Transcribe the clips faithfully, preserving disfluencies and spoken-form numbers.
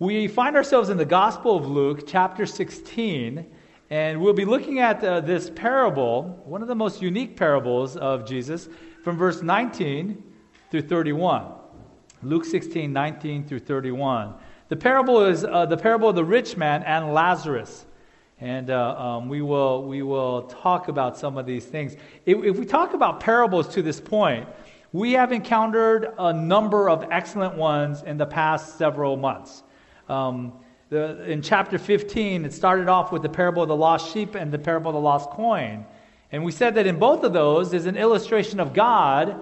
We find ourselves in the Gospel of Luke, chapter sixteen, and we'll be looking at uh, this parable, one of the most unique parables of Jesus, from verse nineteen through thirty-one. Luke sixteen, nineteen through thirty-one. The parable is uh, the parable of the rich man and Lazarus. And uh, um, we will we will talk about some of these things. If, if we talk about parables to this point, we have encountered a number of excellent ones in the past several months. Um, the, in chapter fifteen, it started off with the parable of the lost sheep and the parable of the lost coin. And we said that in both of those is an illustration of God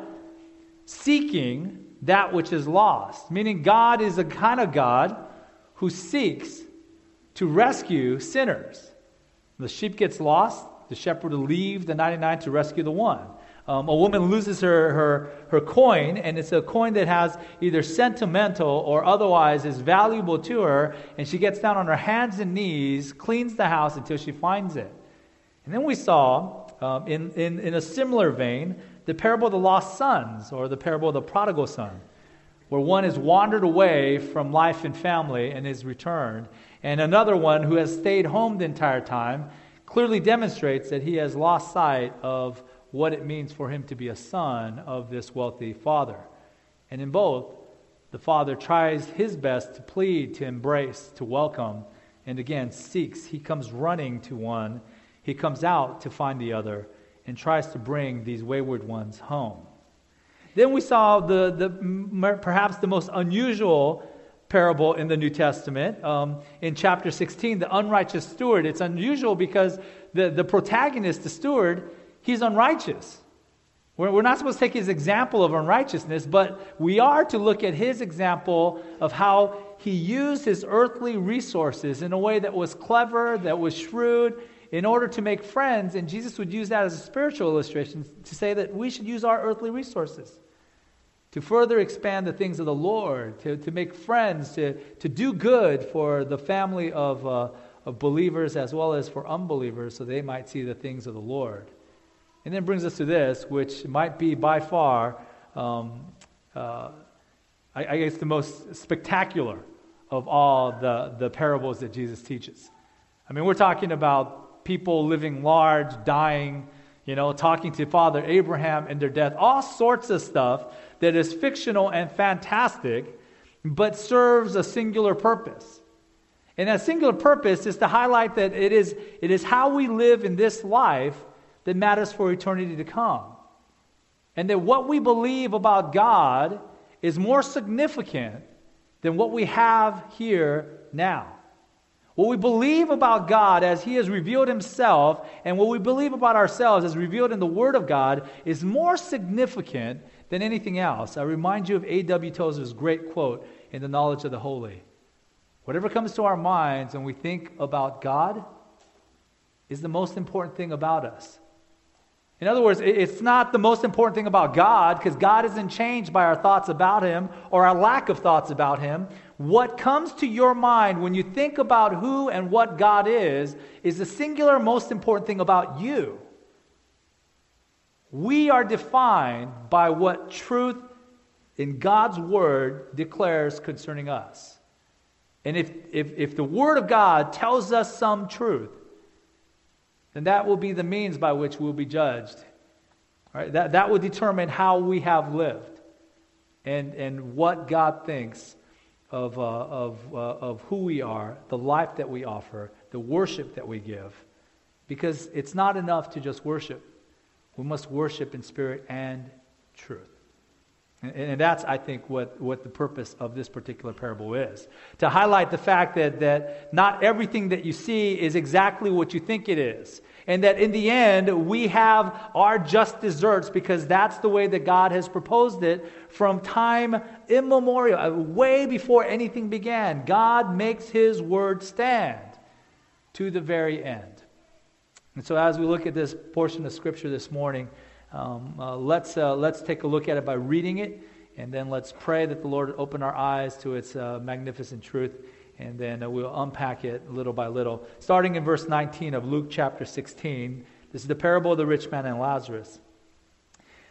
seeking that which is lost. Meaning God is a kind of God who seeks to rescue sinners. The sheep gets lost, the shepherd will leave the ninety-nine to rescue the one. Um, a woman loses her, her, her coin, and it's a coin that has either sentimental or otherwise is valuable to her, and she gets down on her hands and knees, cleans the house until she finds it. And then we saw, um, in, in, in a similar vein, the parable of the lost sons, or the parable of the prodigal son, where one has wandered away from life and family and is returned, and another one who has stayed home the entire time clearly demonstrates that he has lost sight of what it means for him to be a son of this wealthy father. And in both, the father tries his best to plead, to embrace, to welcome, and again seeks. He comes running to one, he comes out to find the other, and tries to bring these wayward ones home. Then we saw the, the perhaps the most unusual parable in the New Testament. Um, in chapter sixteen, the unrighteous steward. It's unusual because the, the protagonist, the steward, he's unrighteous. We're, we're not supposed to take his example of unrighteousness, but we are to look at his example of how he used his earthly resources in a way that was clever, that was shrewd, in order to make friends. And Jesus would use that as a spiritual illustration to say that we should use our earthly resources to further expand the things of the Lord, to, to make friends, to, to do good for the family of, uh, of believers as well as for unbelievers, so they might see the things of the Lord. And then brings us to this, which might be by far, um, uh, I, I guess, the most spectacular of all the, the parables that Jesus teaches. I mean, we're talking about people living large, dying, you know, talking to Father Abraham in their death, all sorts of stuff that is fictional and fantastic, but serves a singular purpose. And that singular purpose is to highlight that it is, it is how we live in this life that matters for eternity to come. And that what we believe about God is more significant than what we have here now. What we believe about God as He has revealed Himself, and what we believe about ourselves as revealed in the Word of God, is more significant than anything else. I remind you of A W Tozer's great quote in The Knowledge of the Holy. Whatever comes to our minds when we think about God is the most important thing about us. In other words, it's not the most important thing about God, because God isn't changed by our thoughts about Him or our lack of thoughts about Him. What comes to your mind when you think about who and what God is, is the singular most important thing about you. We are defined by what truth in God's Word declares concerning us. And if, if, if the Word of God tells us some truth, then that will be the means by which we'll be judged. Right? That, that will determine how we have lived and, and what God thinks of, uh, of, uh, of who we are, the life that we offer, the worship that we give. Because it's not enough to just worship. We must worship in spirit and truth. And, and that's, I think, what, what the purpose of this particular parable is. To highlight the fact that, that not everything that you see is exactly what you think it is. And that in the end, we have our just desserts, because that's the way that God has proposed it from time immemorial, way before anything began. God makes His word stand to the very end. And so as we look at this portion of Scripture this morning, um, uh, let's uh, let's take a look at it by reading it, and then let's pray that the Lord would open our eyes to its uh, magnificent truth, and then uh, we'll unpack it little by little. Starting in verse nineteen of Luke chapter sixteen, this is the parable of the rich man and Lazarus.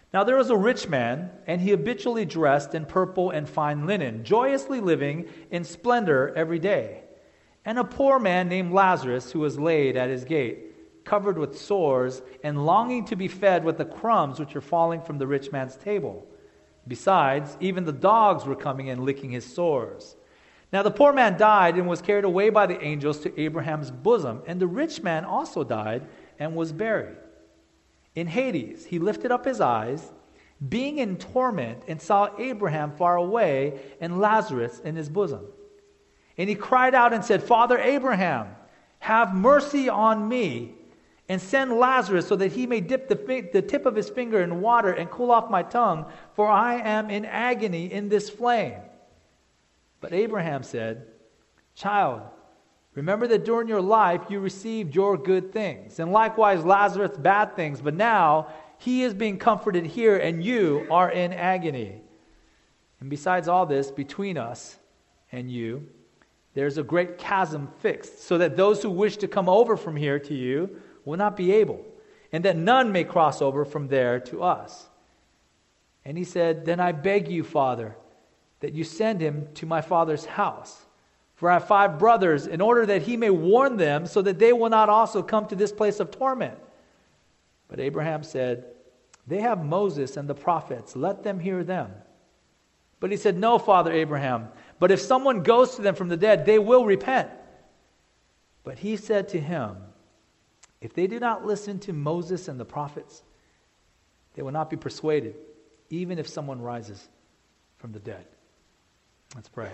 Now there was a rich man, and he habitually dressed in purple and fine linen, joyously living in splendor every day. And a poor man named Lazarus, who was laid at his gate, covered with sores, and longing to be fed with the crumbs which were falling from the rich man's table. Besides, even the dogs were coming and licking his sores. Now the poor man died and was carried away by the angels to Abraham's bosom, and the rich man also died and was buried. In Hades, he lifted up his eyes, being in torment, and saw Abraham far away and Lazarus in his bosom. And he cried out and said, Father Abraham, have mercy on me, and send Lazarus so that he may dip the, fi- the tip of his finger in water and cool off my tongue, for I am in agony in this flame. But Abraham said, Child, remember that during your life you received your good things, and likewise Lazarus bad things, but now he is being comforted here, and you are in agony. And besides all this, between us and you, there's a great chasm fixed, so that those who wish to come over from here to you will not be able, and that none may cross over from there to us. And he said, Then I beg you, Father, that you send him to my father's house. For I have five brothers, in order that he may warn them, so that they will not also come to this place of torment. But Abraham said, They have Moses and the prophets. Let them hear them. But he said, No, Father Abraham, but if someone goes to them from the dead, they will repent. But he said to him, If they do not listen to Moses and the prophets, they will not be persuaded, even if someone rises from the dead. Let's pray.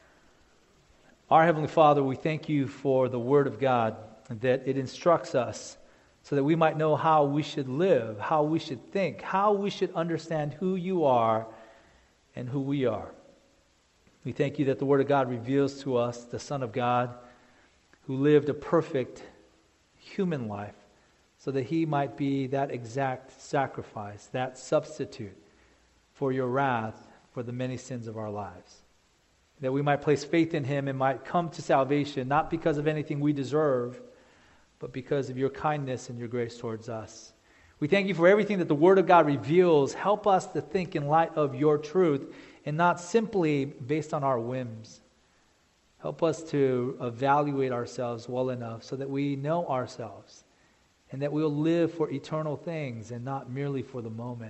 Our Heavenly Father, we thank you for the Word of God, that it instructs us so that we might know how we should live, how we should think, how we should understand who you are and who we are. We thank you that the Word of God reveals to us the Son of God who lived a perfect human life so that he might be that exact sacrifice, that substitute for your wrath for the many sins of our lives. That we might place faith in him and might come to salvation, not because of anything we deserve, but because of your kindness and your grace towards us. We thank you for everything that the Word of God reveals. Help us to think in light of your truth and not simply based on our whims. Help us to evaluate ourselves well enough so that we know ourselves and that we'll live for eternal things and not merely for the moment.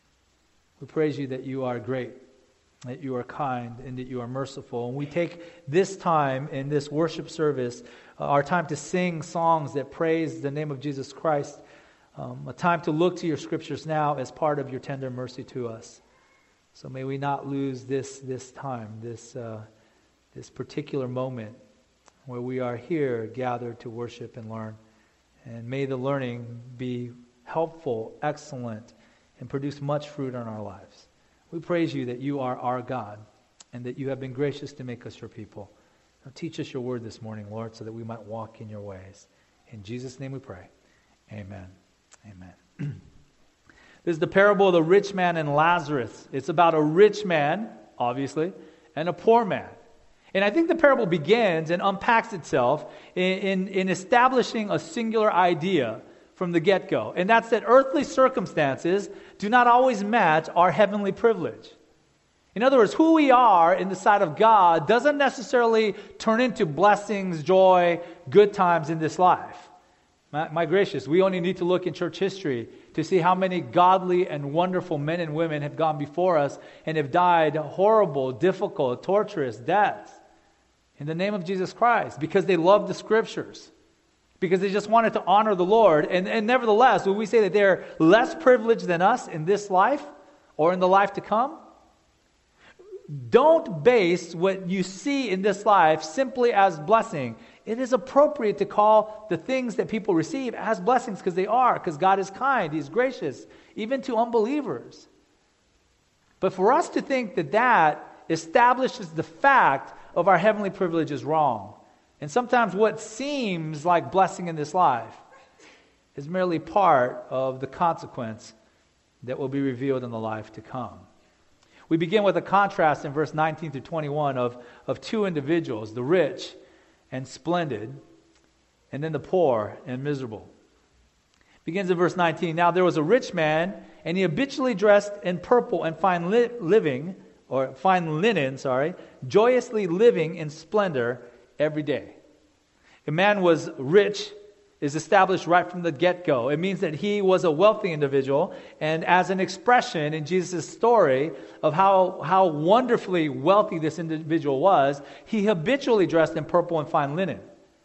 We praise you that you are great, that you are kind, and that you are merciful. And we take this time in this worship service, uh, our time to sing songs that praise the name of Jesus Christ, um, a time to look to your scriptures now as part of your tender mercy to us. So may we not lose this this time, this uh, this particular moment where we are here gathered to worship and learn. And may the learning be helpful, excellent, and produce much fruit in our lives. We praise you that you are our God and that you have been gracious to make us your people. Now teach us your word this morning, Lord, so that we might walk in your ways. In Jesus' name we pray. Amen. Amen. This is the parable of the rich man and Lazarus. It's about a rich man, obviously, and a poor man. And I think the parable begins and unpacks itself in, in, in establishing a singular idea from the get-go. And that's that earthly circumstances do not always match our heavenly privilege. In other words, who we are in the sight of God doesn't necessarily turn into blessings, joy, good times in this life. My, my gracious, we only need to look in church history to see how many godly and wonderful men and women have gone before us and have died horrible, difficult, torturous deaths in the name of Jesus Christ because they loved the Scriptures, because they just wanted to honor the Lord. And, and nevertheless, when we say that they're less privileged than us in this life or in the life to come, don't base what you see in this life simply as blessing. It is appropriate to call the things that people receive as blessings because they are, because God is kind, He's gracious, even to unbelievers. But for us to think that that establishes the fact of our heavenly privilege is wrong. And sometimes what seems like blessing in this life is merely part of the consequence that will be revealed in the life to come. We begin with a contrast in verse nineteen through twenty-one of, of two individuals, the rich and splendid, and then the poor and miserable. Begins in verse nineteen. Now there was a rich man, and he habitually dressed in purple and fine li- living, or fine linen, sorry, joyously living in splendor every day. A man was rich is established right from the get-go. It means that he was a wealthy individual, and as an expression in Jesus' story of how, how wonderfully wealthy this individual was, he habitually dressed in purple and fine linen.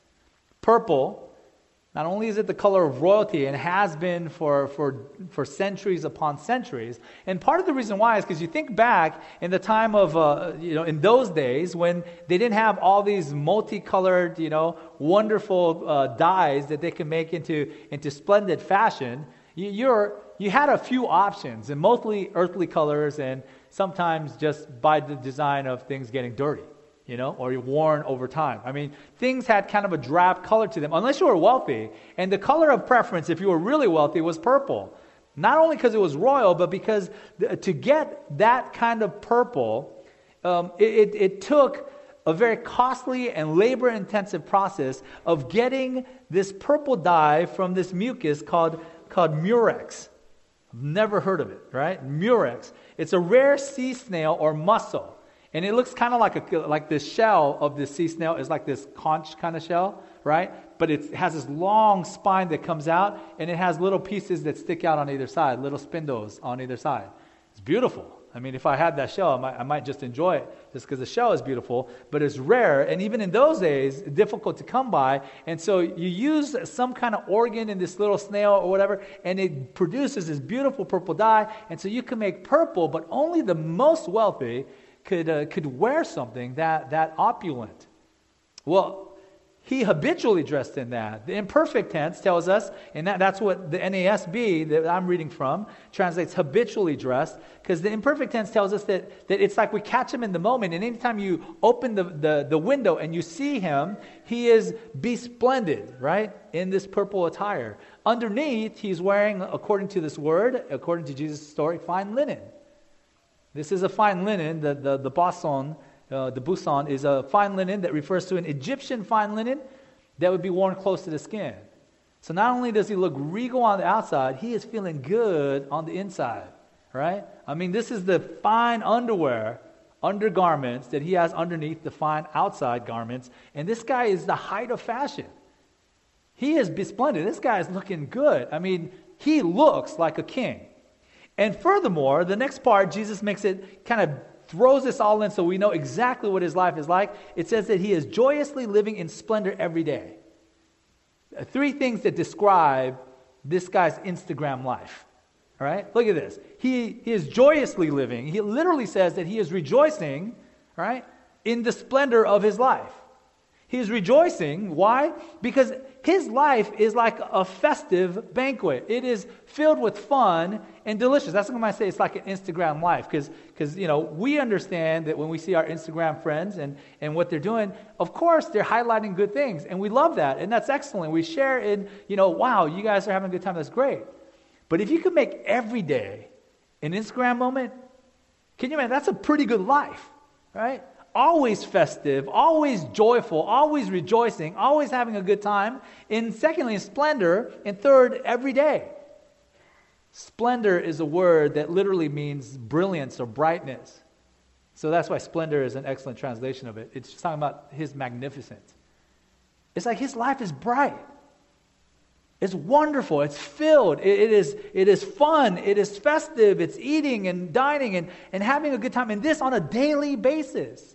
Purple, not only is it the color of royalty and has been for, for, for centuries upon centuries, and part of the reason why is because you think back in the time of, uh, you know, in those days when they didn't have all these multicolored, you know, wonderful uh, dyes that they can make into, into splendid fashion, you, you're, you had a few options, and mostly earthly colors and sometimes just by the design of things getting dirty. You know, or worn over time. I mean, things had kind of a drab color to them, unless you were wealthy. And the color of preference, if you were really wealthy, was purple. Not only because it was royal, but because th- to get that kind of purple, um, it, it, it took a very costly and labor-intensive process of getting this purple dye from this mucus called, called murex. I've never heard of it, right? Murex. It's a rare sea snail or mussel. And it looks kind of like a like the shell of this sea snail is like this conch kind of shell, right? But it has this long spine that comes out, and it has little pieces that stick out on either side, little spindles on either side. It's beautiful. I mean, if I had that shell, I might, I might just enjoy it just because the shell is beautiful, but it's rare, and even in those days, difficult to come by. And so you use some kind of organ in this little snail or whatever, and it produces this beautiful purple dye, and so you can make purple, but only the most wealthy could uh, could wear something that that opulent. Well, he habitually dressed in that. The imperfect tense tells us, and that, that's what the N A S B that I'm reading from translates habitually dressed, because the imperfect tense tells us that, that it's like we catch him in the moment, and anytime you open the, the, the window and you see him, he is besplendid, right, in this purple attire. Underneath, he's wearing, according to this word, according to Jesus' story, fine linen. This is a fine linen. The the the bason, uh, the busan is a fine linen that refers to an Egyptian fine linen that would be worn close to the skin. So not only does he look regal on the outside, he is feeling good on the inside, right? I mean, this is the fine underwear, undergarments that he has underneath the fine outside garments, and this guy is the height of fashion. He is besplendid. This guy is looking good. I mean, he looks like a king. And furthermore, the next part, Jesus makes it, kind of throws this all in so we know exactly what his life is like. It says that he is joyously living in splendor every day. Three things that describe this guy's Instagram life. All right? Look at this. He, he is joyously living. He literally says that he is rejoicing, right, in the splendor of his life. He is rejoicing. Why? Because his life is like a festive banquet. It is filled with fun and delicious. That's what I say. It's like an Instagram life, because because you know we understand that when we see our Instagram friends and and what they're doing, of course they're highlighting good things, and we love that, and that's excellent. We share in, you know, wow, you guys are having a good time. That's great. But if you could make every day an Instagram moment, can you imagine? That's a pretty good life, right? Always festive, always joyful, always rejoicing, always having a good time. And secondly, splendor. And third, every day. Splendor is a word that literally means brilliance or brightness. So that's why splendor is an excellent translation of it. It's just talking about his magnificence. It's like his life is bright. It's wonderful. It's filled. It, it is it is fun. It is festive. It's eating and dining and, and having a good time. And this on a daily basis.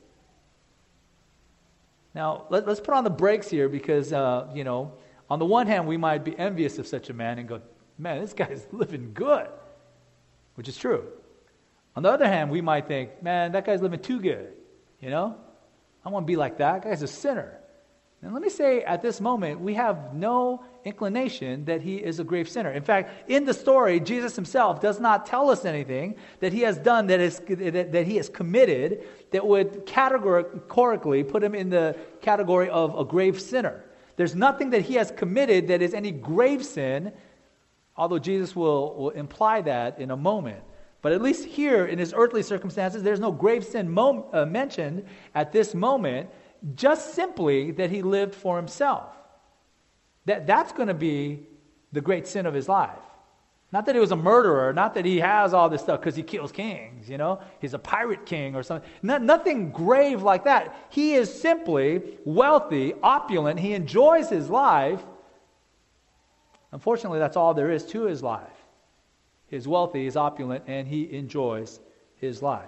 Now, let, let's put on the brakes here because, uh, you know, on the one hand, we might be envious of such a man and go, man, this guy's living good, which is true. On the other hand, we might think, man, that guy's living too good, you know? I want to be like that. That guy's a sinner. And let me say, at this moment, we have no inclination that he is a grave sinner. In fact, in the story, Jesus himself does not tell us anything that he has done that is that, that he has committed that would categorically put him in the category of a grave sinner. There's nothing that he has committed that is any grave sin, although Jesus will, will imply that in a moment. But at least here, in his earthly circumstances, there's no grave sin mo- uh, mentioned at this moment, just simply that he lived for himself. That That's going to be the great sin of his life. Not that he was a murderer, not that he has all this stuff because he kills kings, you know. He's a pirate king or something. No, nothing grave like that. He is simply wealthy, opulent. He enjoys his life. Unfortunately, that's all there is to his life. He's wealthy, he's opulent, and he enjoys his life.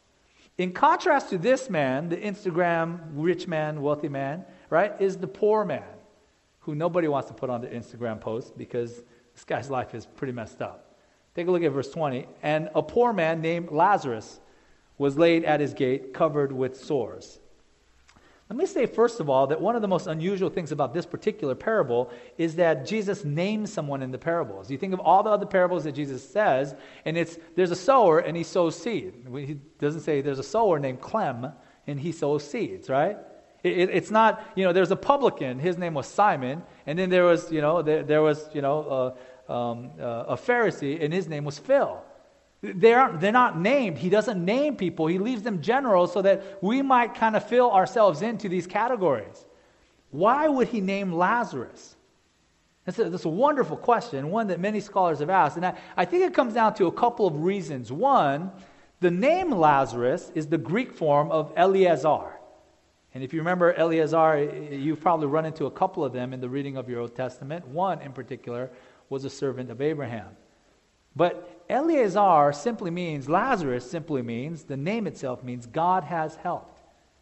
In contrast to this man, the Instagram rich man, wealthy man, right, is the poor man, who nobody wants to put on the Instagram post because this guy's life is pretty messed up. Take a look at verse twenty. And a poor man named Lazarus was laid at his gate, covered with sores. Let me say, first of all, that one of the most unusual things about this particular parable is that Jesus names someone in the parables. You think of all the other parables that Jesus says, and it's there's a sower and he sows seed. He doesn't say there's a sower named Clem and he sows seeds, right? It, it, it's not, you know, there's a publican, his name was Simon, and then there was, you know, there, there was, you know, uh, um, uh, a Pharisee, and his name was Phil. They aren't, they're not named. He doesn't name people. He leaves them general so that we might kind of fill ourselves into these categories. Why would he name Lazarus? That's a, that's a wonderful question, one that many scholars have asked. And I, I think it comes down to a couple of reasons. One, the name Lazarus is the Greek form of Eleazar. And if you remember Eleazar, you've probably run into a couple of them in the reading of your Old Testament. One in particular was a servant of Abraham. But Eleazar simply means, Lazarus simply means, the name itself means God has helped.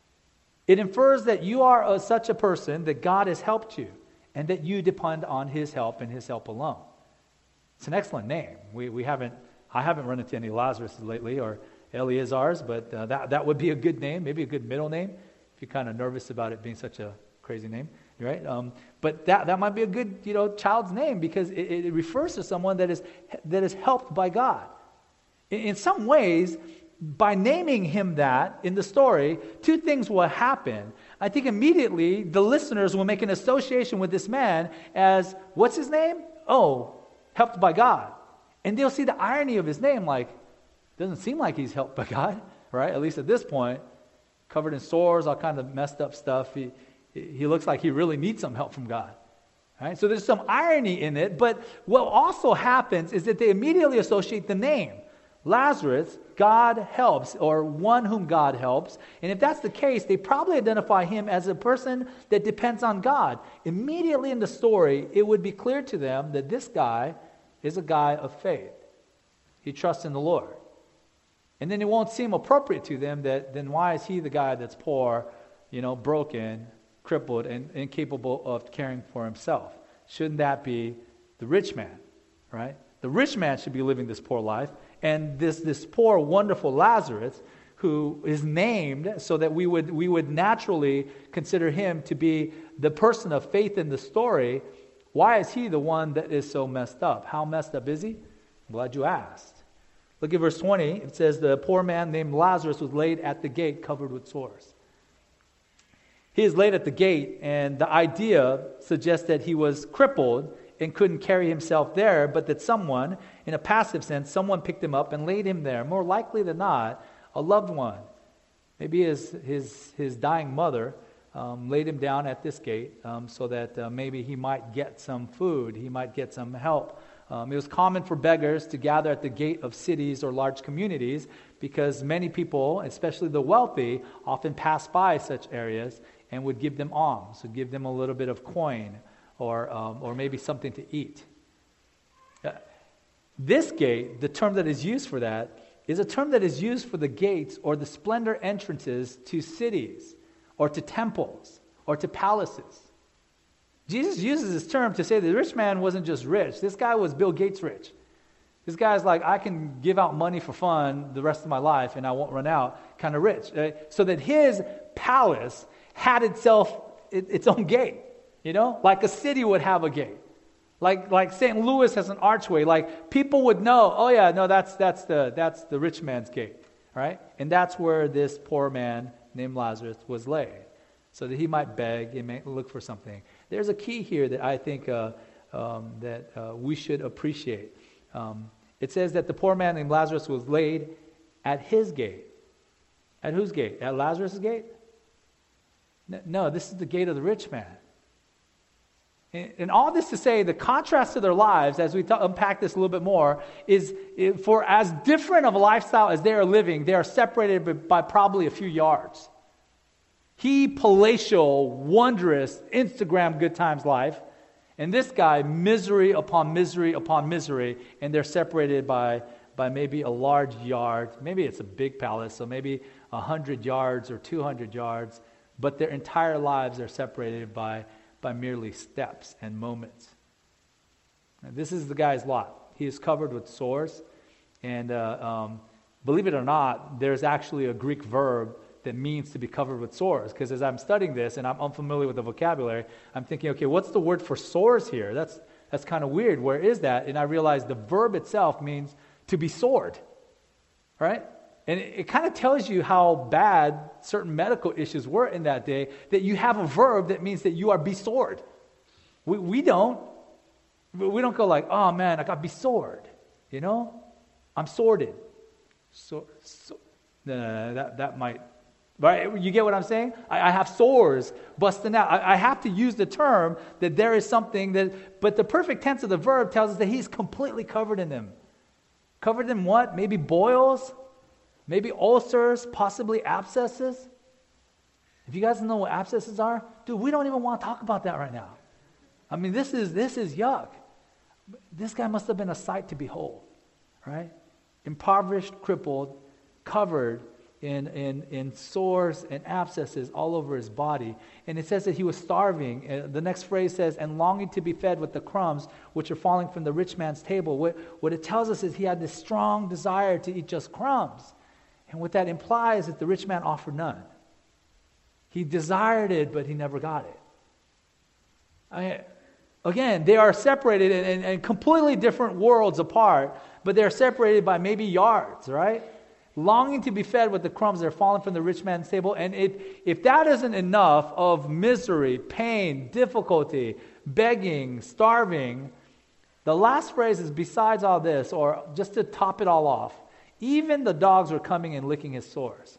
It infers that you are a, such a person that God has helped you and that you depend on his help and his help alone. It's an excellent name. We we haven't, I haven't run into any Lazaruses lately or Eleazars, but uh, that, that would be a good name, maybe a good middle name if you're kind of nervous about it being such a crazy name. Right, um, but that, that might be a good, you know, child's name because it, it refers to someone that is that is helped by God. In, in some ways, by naming him that in the story, two things will happen. I think immediately the listeners will make an association with this man as, what's his name? Oh, helped by God, and they'll see the irony of his name. Like, doesn't seem like he's helped by God, right? At least at this point, covered in sores, all kind of messed up stuff. He, He looks like he really needs some help from God. Right? So there's some irony in it, but what also happens is that they immediately associate the name. Lazarus, God helps, or one whom God helps. And if that's the case, they probably identify him as a person that depends on God. Immediately in the story, it would be clear to them that this guy is a guy of faith. He trusts in the Lord. And then it won't seem appropriate to them that then why is he the guy that's poor, you know, broken, crippled, and incapable of caring for himself? Shouldn't that be the rich man, right? The rich man should be living this poor life, and this this poor, wonderful Lazarus, who is named so that we would we would naturally consider him to be the person of faith in the story. Why is he the one that is so messed up? How messed up is he? I'm glad you asked. Look at verse twenty. It says, the poor man named Lazarus was laid at the gate covered with sores. He is laid at the gate, and the idea suggests that he was crippled and couldn't carry himself there, but that someone, in a passive sense, someone picked him up and laid him there. More likely than not, a loved one. Maybe his his, his dying mother um, laid him down at this gate um, so that uh, maybe he might get some food, he might get some help. Um, it was common for beggars to gather at the gate of cities or large communities because many people, especially the wealthy, often pass by such areas and would give them alms, would give them a little bit of coin or um, or maybe something to eat. Uh, this gate, the term that is used for that, is a term that is used for the gates or the splendor entrances to cities or to temples or to palaces. Jesus uses this term to say that the rich man wasn't just rich. This guy was Bill Gates rich. This guy's like, I can give out money for fun the rest of my life and I won't run out, kind of rich. Right? So that his palace had itself its own gate, you know, like a city would have a gate. Like like Saint Louis has an archway. Like people would know, oh yeah, no, that's that's the that's the rich man's gate, right? And that's where this poor man named Lazarus was laid, so that he might beg and may look for something. There's a key here that I think uh, um, that uh, we should appreciate. Um, it says that the poor man named Lazarus was laid at his gate. At whose gate? At Lazarus' gate? No, this is the gate of the rich man. And, and all this to say, the contrast to their lives, as we t- unpack this a little bit more, is eh, for as different of a lifestyle as they are living, they are separated by, by probably a few yards. He, palatial, wondrous, Instagram good times life, and this guy, misery upon misery upon misery, and they're separated by, by maybe a large yard. Maybe it's a big palace, so maybe one hundred yards or two hundred yards, but their entire lives are separated by, by merely steps and moments. Now, this is the guy's lot. He is covered with sores, and uh, um, believe it or not, there's actually a Greek verb that means to be covered with sores. Because as I'm studying this and I'm unfamiliar with the vocabulary, I'm thinking, okay, what's the word for sores here? That's that's kind of weird. Where is that? And I realized the verb itself means to be sored, right? And it, it kind of tells you how bad certain medical issues were in that day, that you have a verb that means that you are besored. We we don't. We don't go like, oh man, I got besored. You know? I'm sordid. So, so no, no, no, that, that might... Right? You get what I'm saying? I, I have sores busting out. I, I have to use the term that there is something that, but the perfect tense of the verb tells us that he's completely covered in them. Covered in what? Maybe boils, maybe ulcers, possibly abscesses. If you guys know what abscesses are, dude, we don't even want to talk about that right now. I mean, this is this is yuck. This guy must have been a sight to behold, right? Impoverished, crippled, covered in, in, in sores and abscesses all over his body. And it says that he was starving. Uh, the next phrase says, and longing to be fed with the crumbs which are falling from the rich man's table. What, what it tells us is he had this strong desire to eat just crumbs. And what that implies is the rich man offered none. He desired it, but he never got it. I mean, again, they are separated in, in, in completely different worlds apart, but they're separated by maybe yards, right? Longing to be fed with the crumbs that are falling from the rich man's table. And if, if that isn't enough of misery, pain, difficulty, begging, starving, the last phrase is besides all this, or just to top it all off, even the dogs were coming and licking his sores.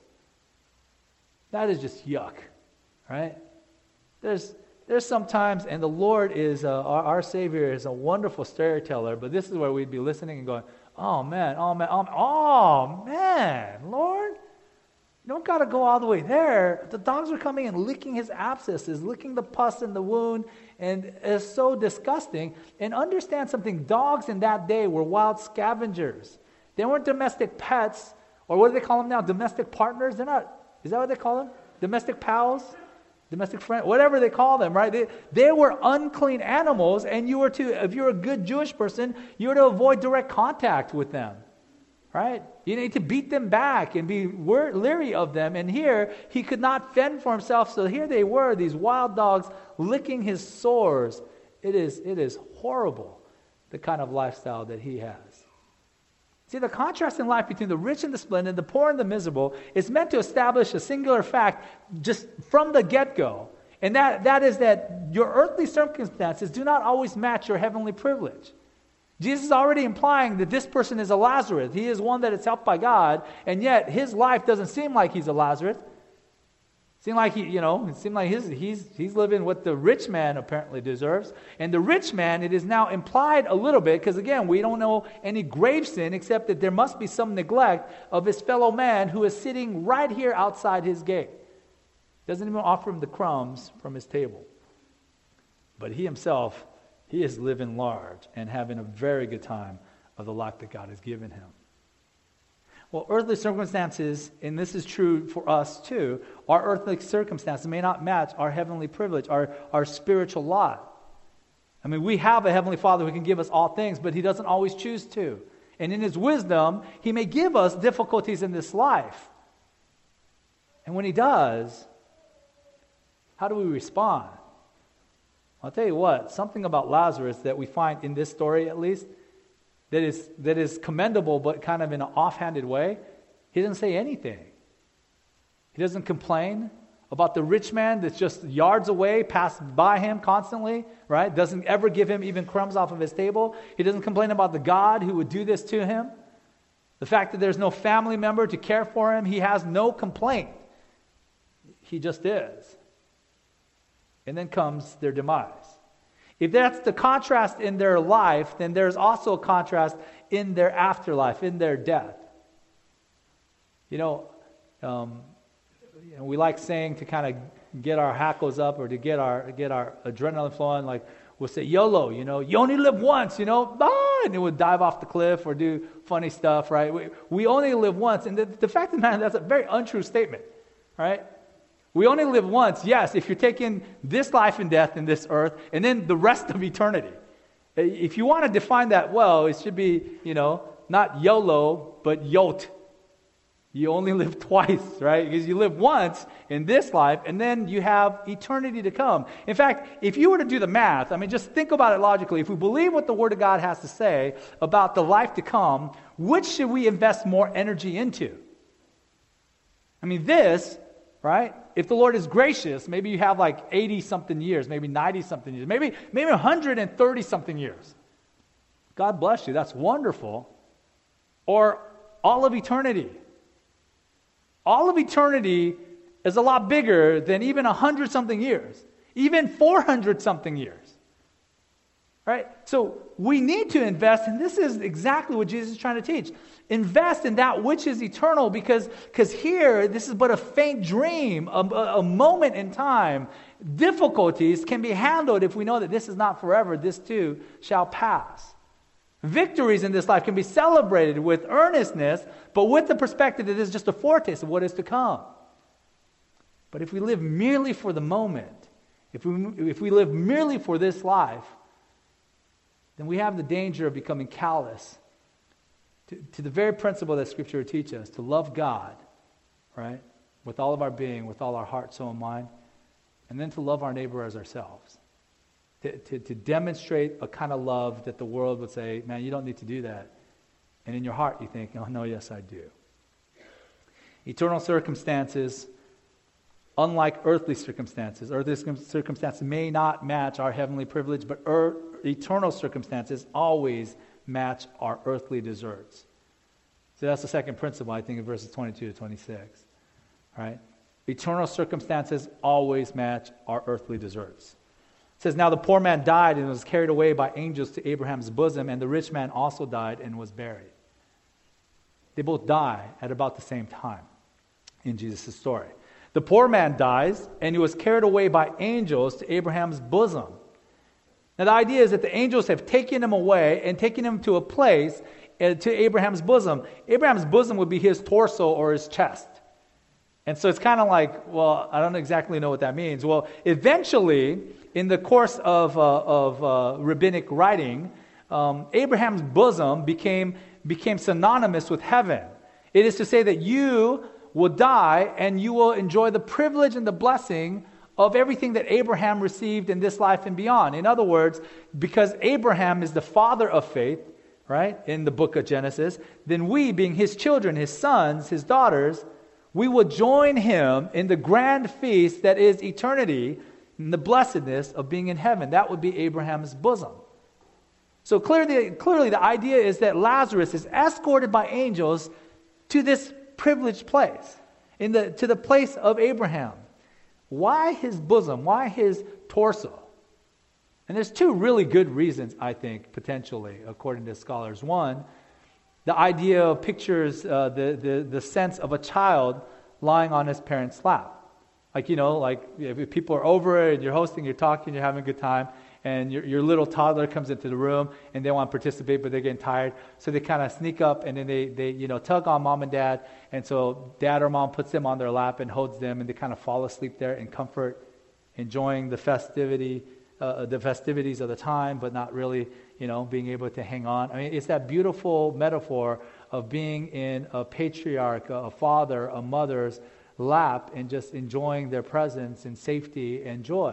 That is just yuck, right? There's there's sometimes, and the Lord is, uh, our, our Savior is a wonderful storyteller, but this is where we'd be listening and going, oh man, oh man, oh man, oh man, Lord, you don't got to go all the way there. The dogs were coming and licking his abscesses, licking the pus in the wound, and it's so disgusting. And understand something, dogs in that day were wild scavengers. They weren't domestic pets, or what do they call them now, domestic partners? They're not, is that what they call them? Domestic pals? Domestic friend, whatever they call them, right? They, they were unclean animals, and you were to, if you're a good Jewish person, you were to avoid direct contact with them, right? You need to beat them back and be leery of them. And here, he could not fend for himself, so here they were, these wild dogs licking his sores. It is, it is horrible, the kind of lifestyle that he has. See, the contrast in life between the rich and the splendid, the poor and the miserable, is meant to establish a singular fact just from the get-go. And that, that is that your earthly circumstances do not always match your heavenly privilege. Jesus is already implying that this person is a Lazarus. He is one that is helped by God, and yet his life doesn't seem like he's a Lazarus. Seem like he, you know, it seemed like his, he's he's living what the rich man apparently deserves. And the rich man, it is now implied a little bit, because again, we don't know any grave sin except that there must be some neglect of his fellow man who is sitting right here outside his gate. Doesn't even offer him the crumbs from his table. But he himself, he is living large and having a very good time of the life that God has given him. Well, earthly circumstances, and this is true for us too, our earthly circumstances may not match our heavenly privilege, our, our spiritual lot. I mean, we have a Heavenly Father who can give us all things, but He doesn't always choose to. And in His wisdom, He may give us difficulties in this life. And when He does, how do we respond? I'll tell you what, something about Lazarus that we find in this story at least, that is that is commendable, but kind of in an offhanded way. He doesn't say anything. He doesn't complain about the rich man that's just yards away, passed by him constantly, right? Doesn't ever give him even crumbs off of his table. He doesn't complain about the God who would do this to him. The fact that there's no family member to care for him, he has no complaint. He just is. And then comes their demise. If that's the contrast in their life, then there's also a contrast in their afterlife, in their death. You know, um, you know we like saying to kind of get our hackles up or to get our get our adrenaline flowing, like we'll say YOLO, you know, you only live once, you know, ah, and it would dive off the cliff or do funny stuff, right? We, we only live once, and the, the fact of the matter, that's a very untrue statement, right? We only live once, yes, if you're taking this life and death in this earth, and then the rest of eternity. If you want to define that well, it should be, you know, not YOLO, but YOT. You only live twice, right? Because you live once in this life, and then you have eternity to come. In fact, if you were to do the math, I mean, just think about it logically. If we believe what the Word of God has to say about the life to come, which should we invest more energy into? I mean, this, right? If the Lord is gracious, maybe you have like eighty-something years, maybe ninety-something years, maybe, maybe one hundred thirty-something years. God bless you, that's wonderful. Or all of eternity. All of eternity is a lot bigger than even one hundred something years, even four hundred something years. Right? So we need to invest, and this is exactly what Jesus is trying to teach. Invest in that which is eternal, because because here, this is but a faint dream, a, a moment in time. Difficulties can be handled if we know that this is not forever. This too shall pass. Victories in this life can be celebrated with earnestness, but with the perspective that this is just a foretaste of what is to come. But if we live merely for the moment, if we, if we live merely for this life, then we have the danger of becoming callous to, to the very principle that Scripture would teach us, to love God, right, with all of our being, with all our heart, soul, and mind, and then to love our neighbor as ourselves. To, to, to demonstrate a kind of love that the world would say, man, you don't need to do that. And in your heart you think, oh, no, yes, I do. Eternal circumstances, unlike earthly circumstances, earthly circumstances may not match our heavenly privilege, but earth, eternal circumstances always match our earthly deserts. So that's the second principle, I think, in verses twenty-two to twenty-six. Right? Eternal circumstances always match our earthly deserts. It says, now the poor man died and was carried away by angels to Abraham's bosom, and the rich man also died and was buried. They both die at about the same time in Jesus' story. The poor man dies, and he was carried away by angels to Abraham's bosom. Now the idea is that the angels have taken him away and taken him to a place, uh, to Abraham's bosom. Abraham's bosom would be his torso or his chest. And so it's kind of like, well, I don't exactly know what that means. Well, eventually, in the course of, uh, of uh, rabbinic writing, um, Abraham's bosom became, became synonymous with heaven. It is to say that you will die and you will enjoy the privilege and the blessing of everything that Abraham received in this life and beyond. In other words, because Abraham is the father of faith, right, in the book of Genesis, then we, being his children, his sons, his daughters, we will join him in the grand feast that is eternity, in the blessedness of being in heaven. That would be Abraham's bosom. So clearly, clearly the idea is that Lazarus is escorted by angels to this privileged place, in the to the place of Abraham. Why his bosom? Why his torso? And there's two really good reasons, I think, potentially, according to scholars. One, the idea pictures uh, the, the, the sense of a child lying on his parent's lap. Like, you know, like if people are over and you're hosting, you're talking, you're having a good time, and your, your little toddler comes into the room and they want to participate, but they're getting tired. So they kind of sneak up and then they, they, you know, tug on mom and dad. And so dad or mom puts them on their lap and holds them, and they kind of fall asleep there in comfort, enjoying the festivity, uh, the festivities of the time, but not really, you know, being able to hang on. I mean, it's that beautiful metaphor of being in a patriarch, a father, a mother's lap, and just enjoying their presence in safety and joy.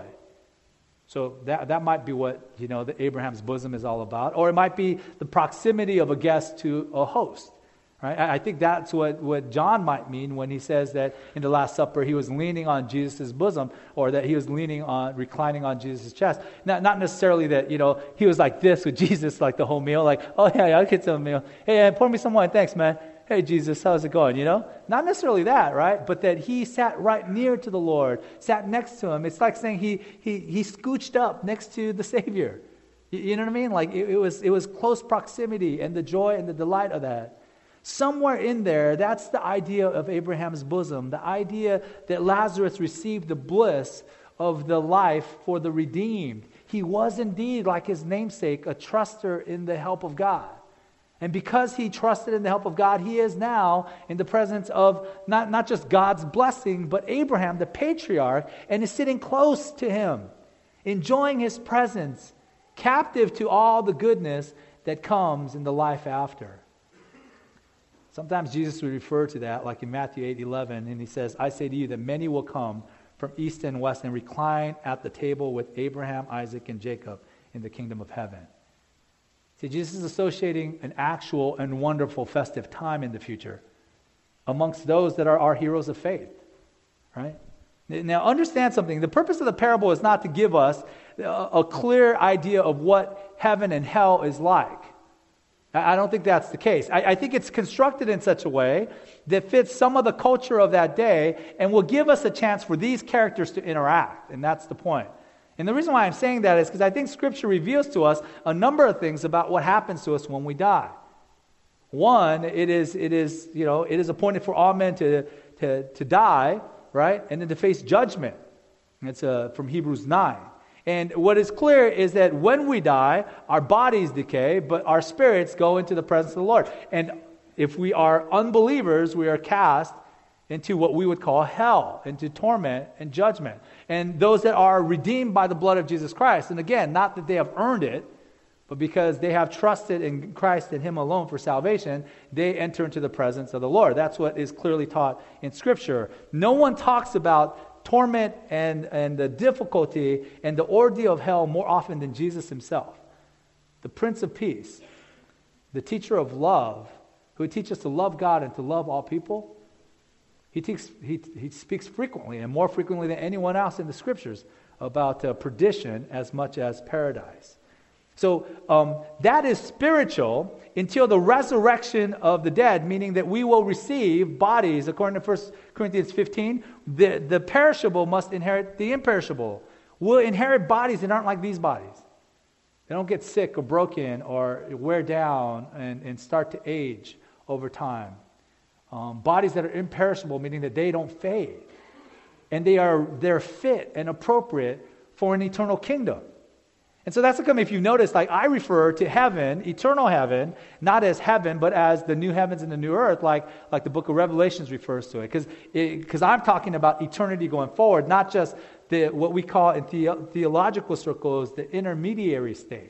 So that that might be what, you know, the Abraham's bosom is all about. Or it might be the proximity of a guest to a host. Right? I, I think that's what, what John might mean when he says that in the Last Supper he was leaning on Jesus' bosom, or that he was leaning on, reclining on Jesus' chest. Not, not necessarily that, you know, he was like this with Jesus like the whole meal, like, oh yeah, yeah I'll get some meal. Hey, pour me some wine, thanks man. hey, Jesus, how's it going, you know? Not necessarily that, right? But that he sat right near to the Lord, sat next to him. It's like saying he he he scooched up next to the Savior. You, you know what I mean? Like it, it was it was close proximity and the joy and the delight of that. Somewhere in there, that's the idea of Abraham's bosom, the idea that Lazarus received the bliss of the life for the redeemed. He was indeed, like his namesake, a truster in the help of God. And because he trusted in the help of God, he is now in the presence of not, not just God's blessing, but Abraham, the patriarch, and is sitting close to him, enjoying his presence, captive to all the goodness that comes in the life after. Sometimes Jesus would refer to that, like in Matthew eight eleven, and he says, I say to you that many will come from east and west and recline at the table with Abraham, Isaac, and Jacob in the kingdom of heaven. See, Jesus is associating an actual and wonderful festive time in the future amongst those that are our heroes of faith, right? Now, understand something. The purpose of the parable is not to give us a, a clear idea of what heaven and hell is like. I don't think that's the case. I, I think it's constructed in such a way that fits some of the culture of that day and will give us a chance for these characters to interact, and that's the point. And the reason why I'm saying that is because I think Scripture reveals to us a number of things about what happens to us when we die. One, it is, it is, you know, it is appointed for all men to, to, to die, right, and then to face judgment. It's uh, from Hebrews nine. And what is clear is that when we die, our bodies decay, but our spirits go into the presence of the Lord. And if we are unbelievers, we are cast into what we would call hell, into torment and judgment. And those that are redeemed by the blood of Jesus Christ, and again, not that they have earned it, but because they have trusted in Christ and Him alone for salvation, they enter into the presence of the Lord. That's what is clearly taught in Scripture. No one talks about torment and, and the difficulty and the ordeal of hell more often than Jesus Himself. The Prince of Peace, the teacher of love, who would teach us to love God and to love all people. He, teach, he, he speaks frequently and more frequently than anyone else in the Scriptures about uh, perdition as much as paradise. So um, that is spiritual until the resurrection of the dead, meaning that we will receive bodies, according to First Corinthians fifteen, the, the perishable must inherit the imperishable. We'll inherit bodies that aren't like these bodies. They don't get sick or broken or wear down and, and start to age over time. Um, bodies that are imperishable, meaning that they don't fade. And they are they're fit and appropriate for an eternal kingdom. And so that's come, if you notice, like I refer to heaven, eternal heaven, not as heaven, but as the new heavens and the new earth, like, like the book of Revelations refers to it. Because because I'm talking about eternity going forward, not just the what we call in the, theological circles the intermediary state.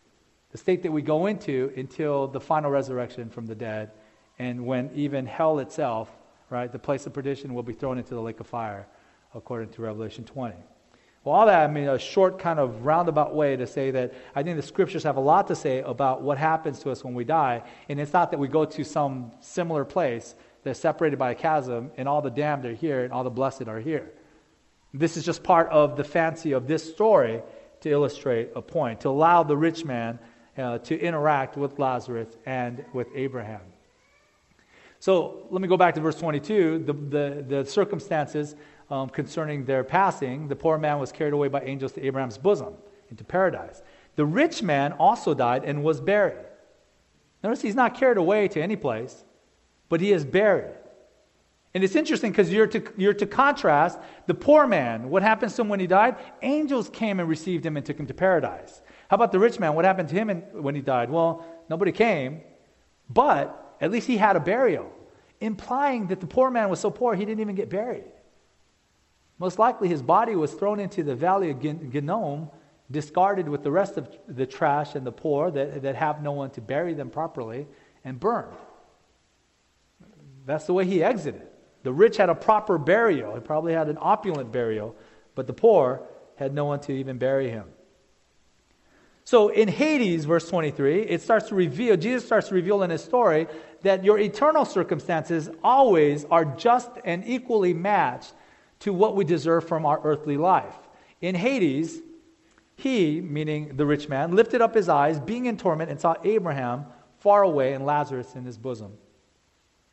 The state that we go into until the final resurrection from the dead, and when even hell itself, right, the place of perdition, will be thrown into the lake of fire, according to Revelation twenty. Well, all that, I mean, a short kind of roundabout way to say that I think the Scriptures have a lot to say about what happens to us when we die, and it's not that we go to some similar place that's separated by a chasm, and all the damned are here, and all the blessed are here. This is just part of the fancy of this story to illustrate a point, to allow the rich man uh, to interact with Lazarus and with Abraham. So let me go back to verse twenty-two, the, the, the circumstances um, concerning their passing. The poor man was carried away by angels to Abraham's bosom, into paradise. The rich man also died and was buried. Notice he's not carried away to any place, but he is buried. And it's interesting because you're to, you're to contrast the poor man. What happens to him when he died? Angels came and received him and took him to paradise. How about the rich man? What happened to him in, when he died? Well, nobody came, but at least he had a burial, implying that the poor man was so poor he didn't even get buried. Most likely his body was thrown into the valley of Hinnom, discarded with the rest of the trash and the poor that, that have no one to bury them properly, and burned. That's the way he exited. The rich had a proper burial. He probably had an opulent burial, but the poor had no one to even bury him. So in Hades, verse twenty-three, it starts to reveal, Jesus starts to reveal in his story that your eternal circumstances always are just and equally matched to what we deserve from our earthly life. In Hades, he, meaning the rich man, lifted up his eyes, being in torment, and saw Abraham far away and Lazarus in his bosom.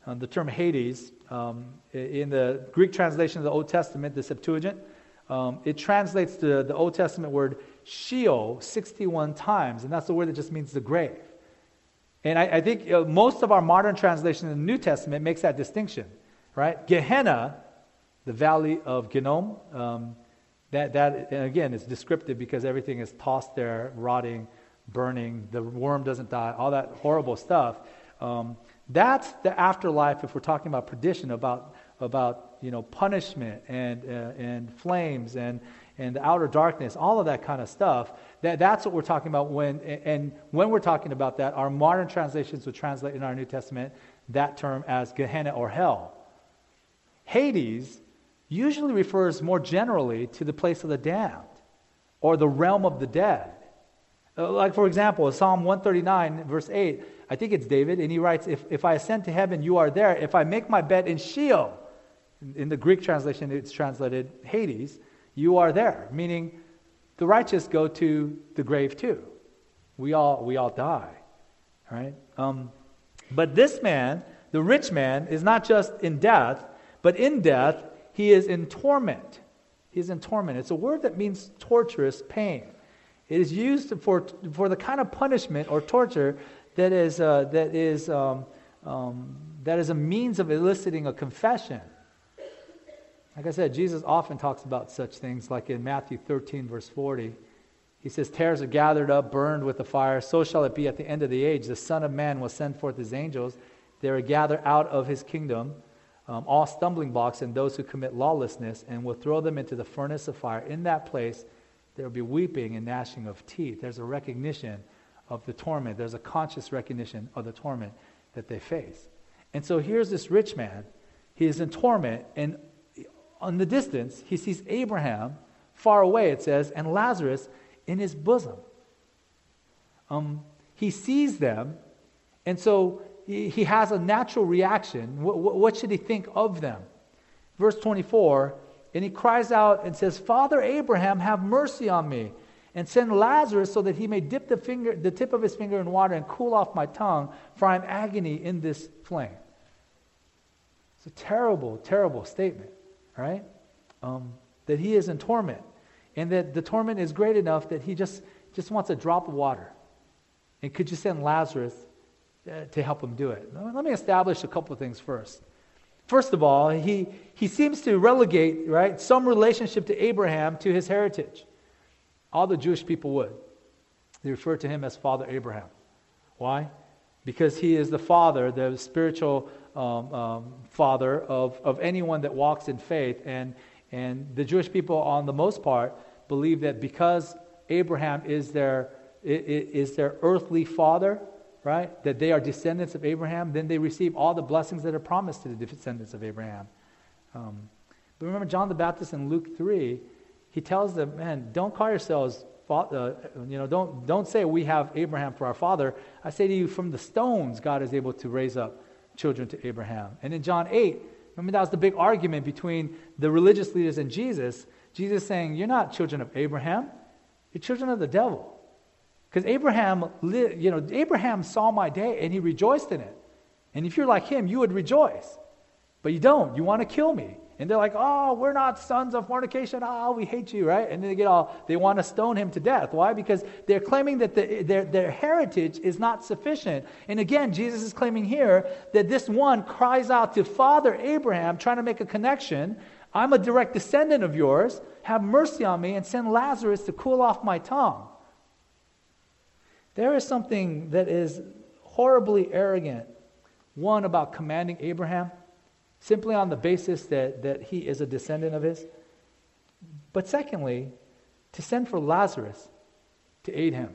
uh, the term Hades, um, in the Greek translation of the Old Testament, the Septuagint, um, it translates the, the Old Testament word Sheol sixty-one times, and that's the word that just means the grave. And I, I think uh, most of our modern translation in the New Testament makes that distinction, right? Gehenna, the valley of Ghinnom, um, that, that and again, is descriptive because everything is tossed there, rotting, burning, the worm doesn't die, all that horrible stuff. Um, that's the afterlife if we're talking about perdition, about, about you know, punishment and, uh, and flames and, and the outer darkness, all of that kind of stuff. That, that's what we're talking about when, and when we're talking about that, our modern translations would translate in our New Testament that term as Gehenna or hell. Hades usually refers more generally to the place of the damned or the realm of the dead. Uh, like, for example, Psalm one thirty-nine, verse eight, I think it's David, and he writes, if, if I ascend to heaven, you are there. If I make my bed in Sheol, in, in the Greek translation, it's translated Hades, you are there, meaning the righteous go to the grave too. We all we all die, right? Um, but this man, the rich man, is not just in death, but in death he is in torment. He's in torment. It's a word that means torturous pain. It is used for for the kind of punishment or torture that is uh, that is um, um, that is a means of eliciting a confession. Like I said, Jesus often talks about such things, like in Matthew thirteen, verse forty. He says, tares are gathered up, burned with the fire. So shall it be at the end of the age. The Son of Man will send forth his angels. They will gather out of his kingdom um, all stumbling blocks and those who commit lawlessness, and will throw them into the furnace of fire. In that place, there will be weeping and gnashing of teeth. There's a recognition of the torment. There's a conscious recognition of the torment that they face. And so here's this rich man. He is in torment, and on the distance, he sees Abraham far away, it says, and Lazarus in his bosom. Um, he sees them, and so he, he has a natural reaction. What, what should he think of them? Verse twenty-four, and he cries out and says, Father Abraham, have mercy on me, and send Lazarus so that he may dip the finger, the tip of his finger in water and cool off my tongue, for I am agony in this flame. It's a terrible, terrible statement. Right? Um, that he is in torment, and that the torment is great enough that he just, just wants a drop of water. And could you send Lazarus uh, to help him do it? Let me establish a couple of things first. First of all, he, he seems to relegate, right, some relationship to Abraham to his heritage. All the Jewish people would. They refer to him as Father Abraham. Why? Because he is the father, the spiritual Um, um, father of, of anyone that walks in faith. And, and the Jewish people, on the most part, believe that because Abraham is their, is their earthly father, right, that they are descendants of Abraham, then they receive all the blessings that are promised to the descendants of Abraham. Um, but remember John the Baptist in Luke three, he tells them, man, don't call yourselves, uh, you know, don't, don't say we have Abraham for our father. I say to you, from the stones God is able to raise up children to Abraham. And in John eight, remember that was the big argument between the religious leaders and Jesus. Jesus saying, you're not children of Abraham, you're children of the devil. Because Abraham, you know, Abraham saw my day and he rejoiced in it. And if you're like him, you would rejoice. But you don't. You want to kill me. And they're like, oh, we're not sons of fornication. Oh, we hate you, right? And then they get all, they want to stone him to death. Why? Because they're claiming that the, their, their heritage is not sufficient. And again, Jesus is claiming here that this one cries out to Father Abraham, trying to make a connection. I'm a direct descendant of yours. Have mercy on me and send Lazarus to cool off my tongue. There is something that is horribly arrogant. One, about commanding Abraham, simply on the basis that, that he is a descendant of his. But secondly, to send for Lazarus to aid him.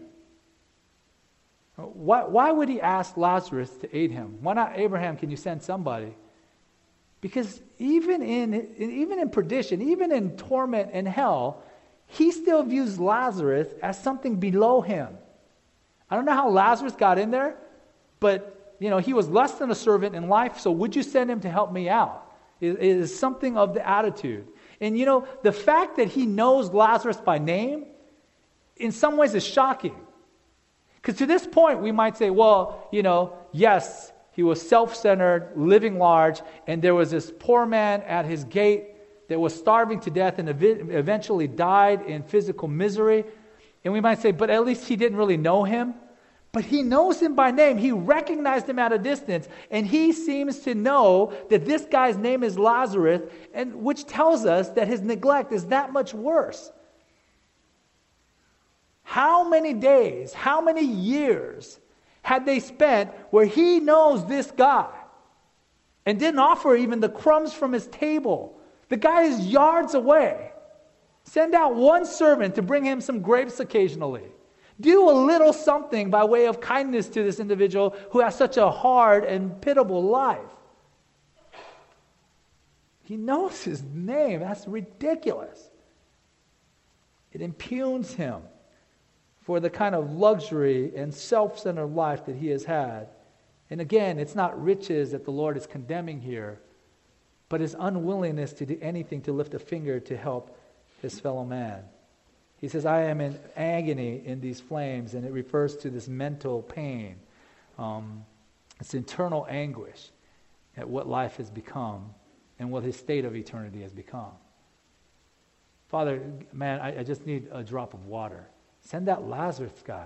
Why, why would he ask Lazarus to aid him? Why not Abraham, can you send somebody? Because even in, even in perdition, even in torment and hell, he still views Lazarus as something below him. I don't know how Lazarus got in there, but you know, he was less than a servant in life, so would you send him to help me out? It is something of the attitude. And you know, the fact that he knows Lazarus by name, in some ways is shocking. Because to this point, we might say, well, you know, yes, He was self-centered, living large, and there was this poor man at his gate that was starving to death and ev- eventually died in physical misery. And we might say, but at least he didn't really know him. But he knows him by name. He recognized him at a distance, and he seems to know that this guy's name is Lazarus, and which tells us that his neglect is that much worse. How many days, how many years had they spent where he knows this guy and didn't offer even the crumbs from his table? The guy is yards away. Send out one servant to bring him some grapes occasionally. Do a little something by way of kindness to this individual who has such a hard and pitiable life. He knows his name. That's ridiculous. It impugns him for the kind of luxury and self-centered life that he has had. And again, it's not riches that the Lord is condemning here, but his unwillingness to do anything to lift a finger to help his fellow man. He says, I am in agony in these flames, and it refers to this mental pain. Um, it's internal anguish at what life has become and what his state of eternity has become. Father, man, I, I just need a drop of water. Send that Lazarus guy.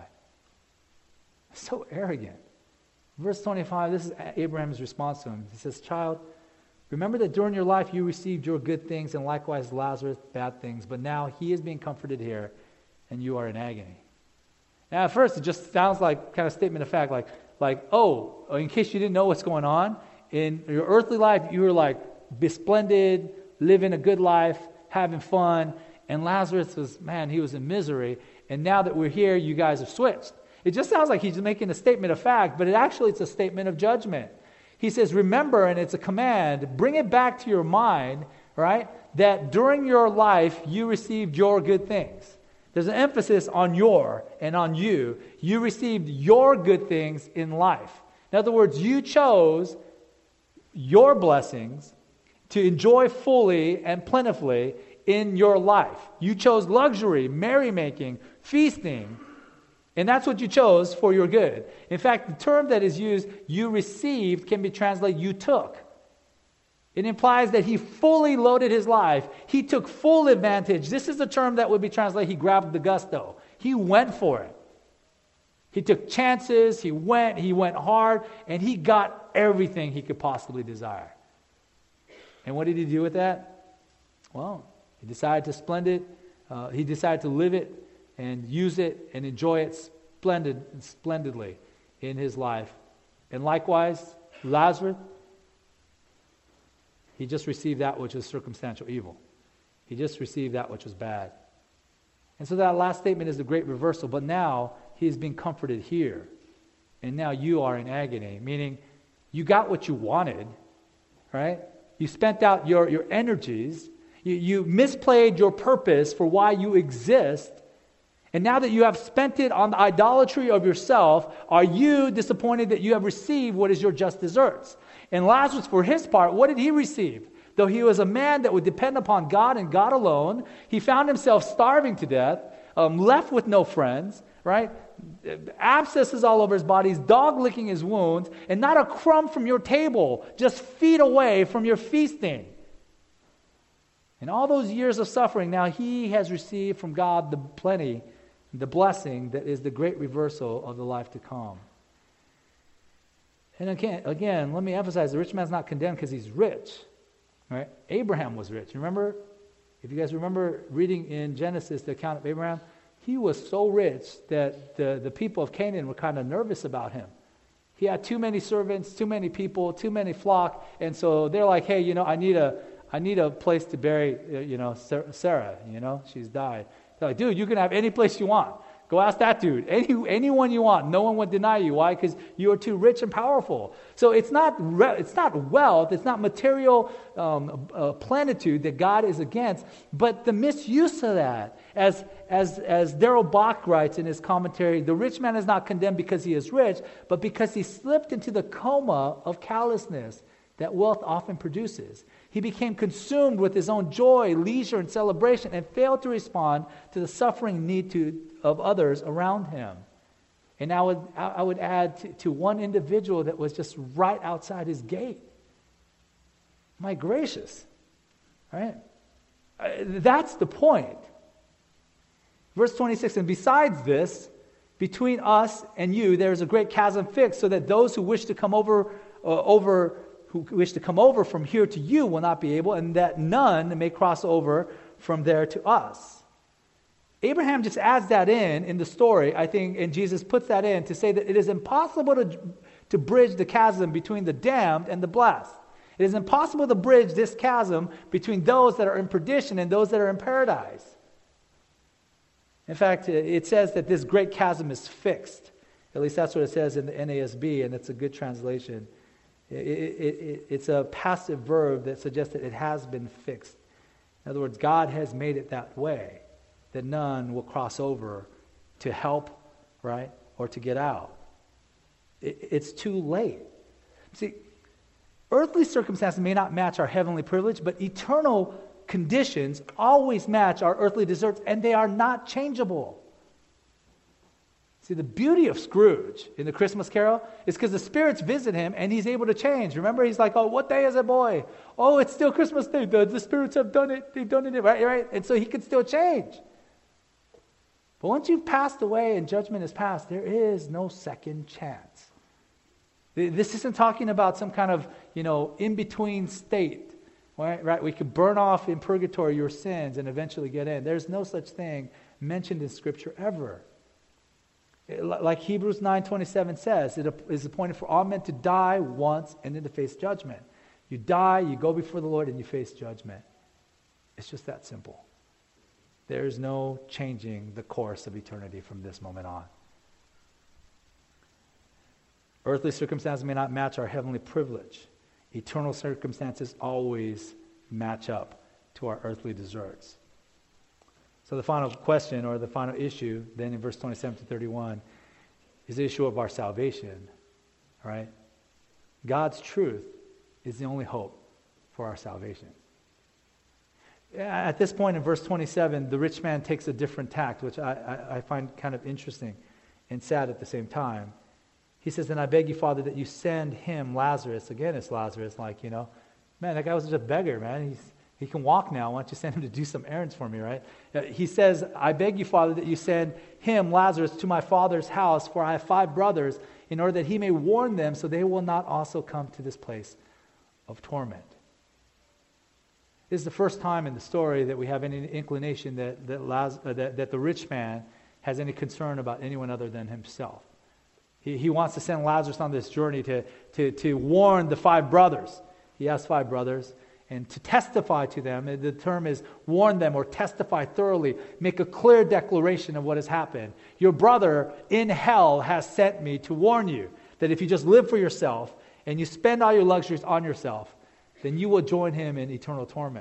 So arrogant. Verse twenty-five, this is Abraham's response to him. He says, child, remember that during your life you received your good things, and likewise Lazarus bad things, but now he is being comforted here, and you are in agony. Now at first it just sounds like kind of statement of fact, like, like oh, in case you didn't know what's going on, in your earthly life you were like besplendid, living a good life, having fun, and Lazarus was, man, he was in misery. And now that we're here, you guys have switched. It just sounds like he's making a statement of fact, but it actually it's a statement of judgment. He says, remember, and it's a command, bring it back to your mind, right, that during your life you received your good things. There's an emphasis on your and on you. You received your good things in life. In other words, you chose your blessings to enjoy fully and plentifully in your life. You chose luxury, merrymaking, feasting, and that's what you chose for your good. In fact, the term that is used, you received, can be translated you took. It implies that he fully loaded his life. He took full advantage. This is the term that would be translated, he grabbed the gusto. He went for it. He took chances, he went, he went hard, and he got everything he could possibly desire. And what did he do with that? Well, he decided to splend it. Uh, he decided to live it and use it and enjoy it splendid and splendidly in his life. And likewise, Lazarus, he just received that which was circumstantial evil. He just received that which was bad. And so that last statement is the great reversal. But now he is being comforted here. And now you are in agony, meaning you got what you wanted, right? You spent out your, your energies. You, you misplayed your purpose for why you exist. And now that you have spent it on the idolatry of yourself, are you disappointed that you have received what is your just deserts? And Lazarus, for his part, what did he receive? Though he was a man that would depend upon God and God alone, he found himself starving to death, um, left with no friends, right? Abscesses all over his body, his dog licking his wounds, and not a crumb from your table, just feet away from your feasting. In all those years of suffering, now he has received from God the plenty, the blessing that is the great reversal of the life to come. And again, again, let me emphasize, the rich man's not condemned because he's rich. Right? Abraham was rich. Remember, if you guys remember reading in Genesis the account of Abraham, he was so rich that the, the people of Canaan were kind of nervous about him. He had too many servants, too many people, too many flock, and so they're like, hey, you know, I need a I need a place to bury, uh, you know, Sarah, you know, she's died. They're like, dude, you can have any place you want. Go ask that dude. Any, anyone you want. No one would deny you. Why? Because you are too rich and powerful. So it's not re- it's not wealth. It's not material um, uh, plenitude that God is against, but the misuse of that. As as as Darrell Bach writes in his commentary, the rich man is not condemned because he is rich, but because he slipped into the coma of callousness that wealth often produces. He became consumed with his own joy, leisure, and celebration, and failed to respond to the suffering need to, of others around him. And I would, I would add to, to one individual that was just right outside his gate. My gracious, right? Uh, that's the point. Verse twenty-six, and besides this, between us and you, there is a great chasm fixed, so that those who wish to come over, uh, over, who wish to come over from here to you will not be able, and that none may cross over from there to us. Abraham just adds that in, in the story, I think, and Jesus puts that in to say that it is impossible to, to bridge the chasm between the damned and the blessed. It is impossible to bridge this chasm between those that are in perdition and those that are in paradise. In fact, it says that this great chasm is fixed. At least that's what it says in the N A S B, and it's a good translation. It, it, it, it's a passive verb that suggests that it has been fixed. In other words, God has made it that way, that none will cross over to help, right, or to get out. It, it's too late. See, earthly circumstances may not match our heavenly privilege, but eternal conditions always match our earthly deserts, and they are not changeable. See, the beauty of Scrooge in the Christmas Carol is because the spirits visit him and he's able to change. Remember, he's like, oh, what day is it, boy? Oh, it's still Christmas Day. The, the spirits have done it. They've done it, right? right? And so he can still change. But once you've passed away and judgment is passed, there is no second chance. This isn't talking about some kind of, you know, in-between state. Right, right? We could burn off in purgatory your sins and eventually get in. There's no such thing mentioned in Scripture ever. It, like Hebrews nine twenty-seven says, it is appointed for all men to die once and then to face judgment. You die, you go before the Lord, and you face judgment. It's just that simple. There's no changing the course of eternity from this moment on. Earthly circumstances may not match our heavenly privilege. Eternal circumstances always match up to our earthly deserts. So the final question, or the final issue, then in verse twenty-seven to thirty-one, is the issue of our salvation. All right? God's truth is the only hope for our salvation. At this point in verse twenty-seven, the rich man takes a different tact, which I, I, I find kind of interesting and sad at the same time. He says, and I beg you, Father, that you send him, Lazarus. Again, it's Lazarus, like, you know, man, that guy was just a beggar, man. He's, he can walk now. Why don't you send him to do some errands for me, right? He says, I beg you, Father, that you send him, Lazarus, to my father's house, for I have five brothers, in order that he may warn them, so they will not also come to this place of torment. This is the first time in the story that we have any inclination that, that, Laz, uh, that, that the rich man has any concern about anyone other than himself. He, he wants to send Lazarus on this journey to, to, to warn the five brothers. He has five brothers. And to testify to them, the term is warn them or testify thoroughly, make a clear declaration of what has happened. Your brother in hell has sent me to warn you that if you just live for yourself and you spend all your luxuries on yourself, then you will join him in eternal torment.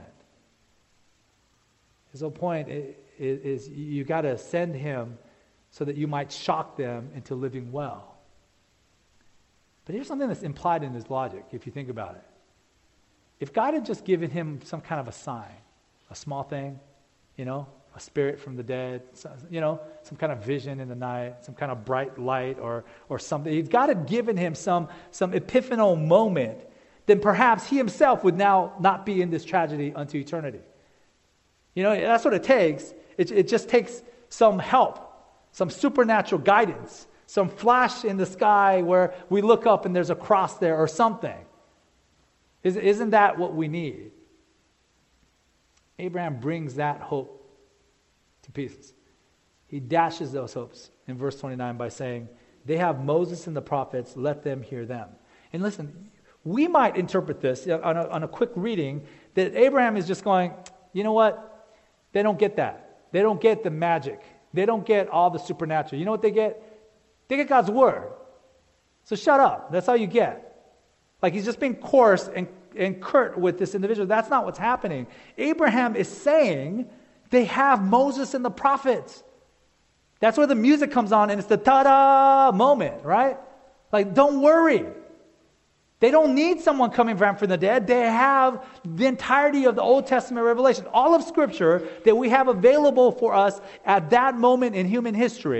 His whole point is, is you got to send him so that you might shock them into living well. But here's something that's implied in his logic, if you think about it. If God had just given him some kind of a sign, a small thing, you know, a spirit from the dead, you know, some kind of vision in the night, some kind of bright light or or something, if God had given him some, some epiphanal moment, then perhaps he himself would now not be in this tragedy unto eternity. You know, that's what it takes. It, it just takes some help, some supernatural guidance, some flash in the sky where we look up and there's a cross there or something. Isn't that what we need? Abraham brings that hope to pieces. He dashes those hopes in verse twenty-nine by saying, they have Moses and the prophets, let them hear them. And listen, we might interpret this on a, on a quick reading that Abraham is just going, you know what? They don't get that. They don't get the magic. They don't get all the supernatural. You know what they get? They get God's word. So shut up. That's all you get. Like he's just being coarse and, and curt with this individual. That's not what's happening. Abraham is saying they have Moses and the prophets. That's where the music comes on and it's the ta-da moment, right? Like, don't worry. They don't need someone coming back from the dead. They have the entirety of the Old Testament revelation. All of Scripture that we have available for us at that moment in human history.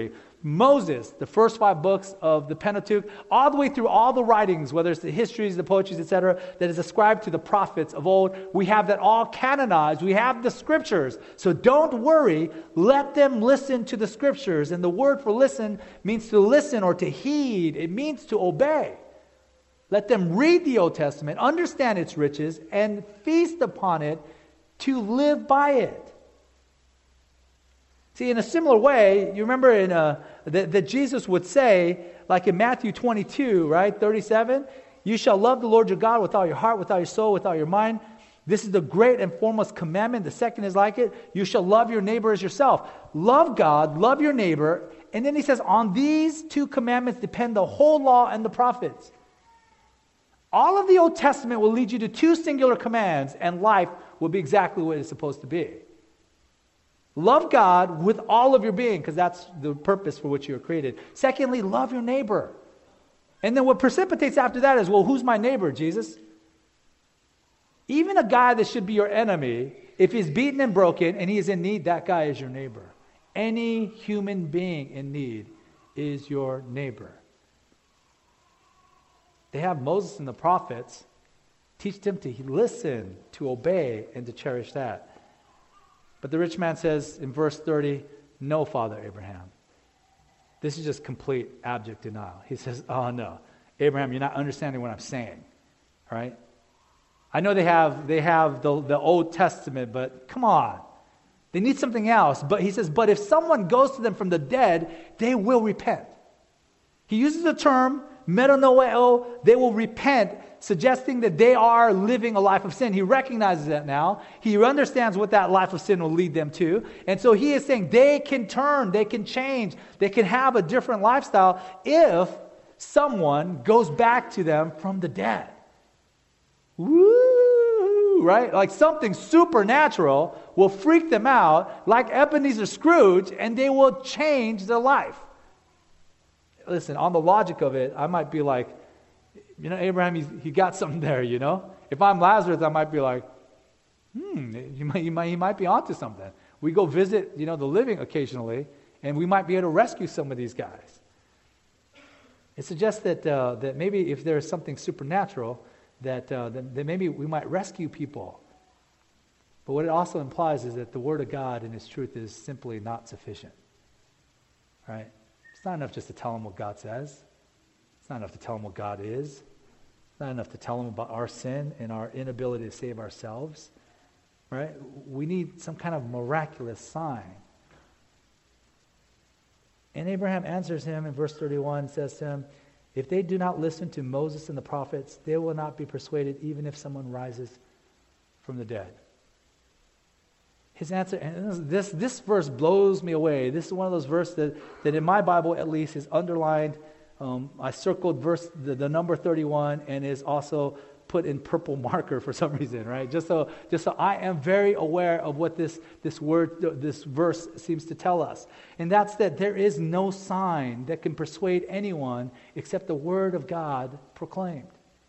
Moses, the first five books of the Pentateuch, all the way through all the writings, whether it's the histories, the poetries, et cetera, that is ascribed to the prophets of old, we have that all canonized. We have the scriptures. So don't worry. Let them listen to the scriptures. And the word for listen means to listen or to heed. It means to obey. Let them read the Old Testament, understand its riches, and feast upon it to live by it. See, in a similar way, you remember in uh, that, that Jesus would say, like in Matthew twenty-two, right, thirty-seven, you shall love the Lord your God with all your heart, with all your soul, with all your mind. This is the great and foremost commandment. The second is like it. You shall love your neighbor as yourself. Love God, love your neighbor. And then he says, on these two commandments depend the whole law and the prophets. All of the Old Testament will lead you to two singular commands, and life will be exactly what it's supposed to be. Love God with all of your being, because that's the purpose for which you were created. Secondly, love your neighbor. And then what precipitates after that is, well, who's my neighbor, Jesus? Even a guy that should be your enemy, if he's beaten and broken and he is in need, that guy is your neighbor. Any human being in need is your neighbor. They have Moses and the prophets. Teach them to listen, to obey, and to cherish that. But the rich man says in verse thirty, no, Father Abraham. This is just complete abject denial. He says, oh no, Abraham, you're not understanding what I'm saying. All right? I know they have they have the, the Old Testament, but come on. They need something else. But he says, but if someone goes to them from the dead, they will repent. He uses the term metanoeo, they will repent, suggesting that they are living a life of sin. He recognizes that now. He understands what that life of sin will lead them to. And so he is saying they can turn, they can change, they can have a different lifestyle if someone goes back to them from the dead. Woo! Right? Like something supernatural will freak them out, like Ebenezer Scrooge, and they will change their life. Listen, on the logic of it, I might be like, you know, Abraham, he's, he got something there, you know? If I'm Lazarus, I might be like, hmm, he might, he might, he might be onto something. We go visit, you know, the living occasionally, and we might be able to rescue some of these guys. It suggests that uh, that maybe if there is something supernatural, that, uh, that, that maybe we might rescue people. But what it also implies is that the Word of God and His truth is simply not sufficient. Right? It's not enough just to tell them what God says. It's not enough to tell them what God is. It's not enough to tell them about our sin and our inability to save ourselves. Right? We need some kind of miraculous sign. And Abraham answers him in verse thirty-one, says to him, if they do not listen to Moses and the prophets, they will not be persuaded even if someone rises from the dead. His answer, and this, this verse blows me away. This is one of those verses that, that in my Bible at least is underlined. Um, I circled verse the, the number thirty-one and is also put in purple marker for some reason, right? Just so, just so I am very aware of what this this word, this verse seems to tell us, and that's that there is no sign that can persuade anyone except the word of God proclaimed.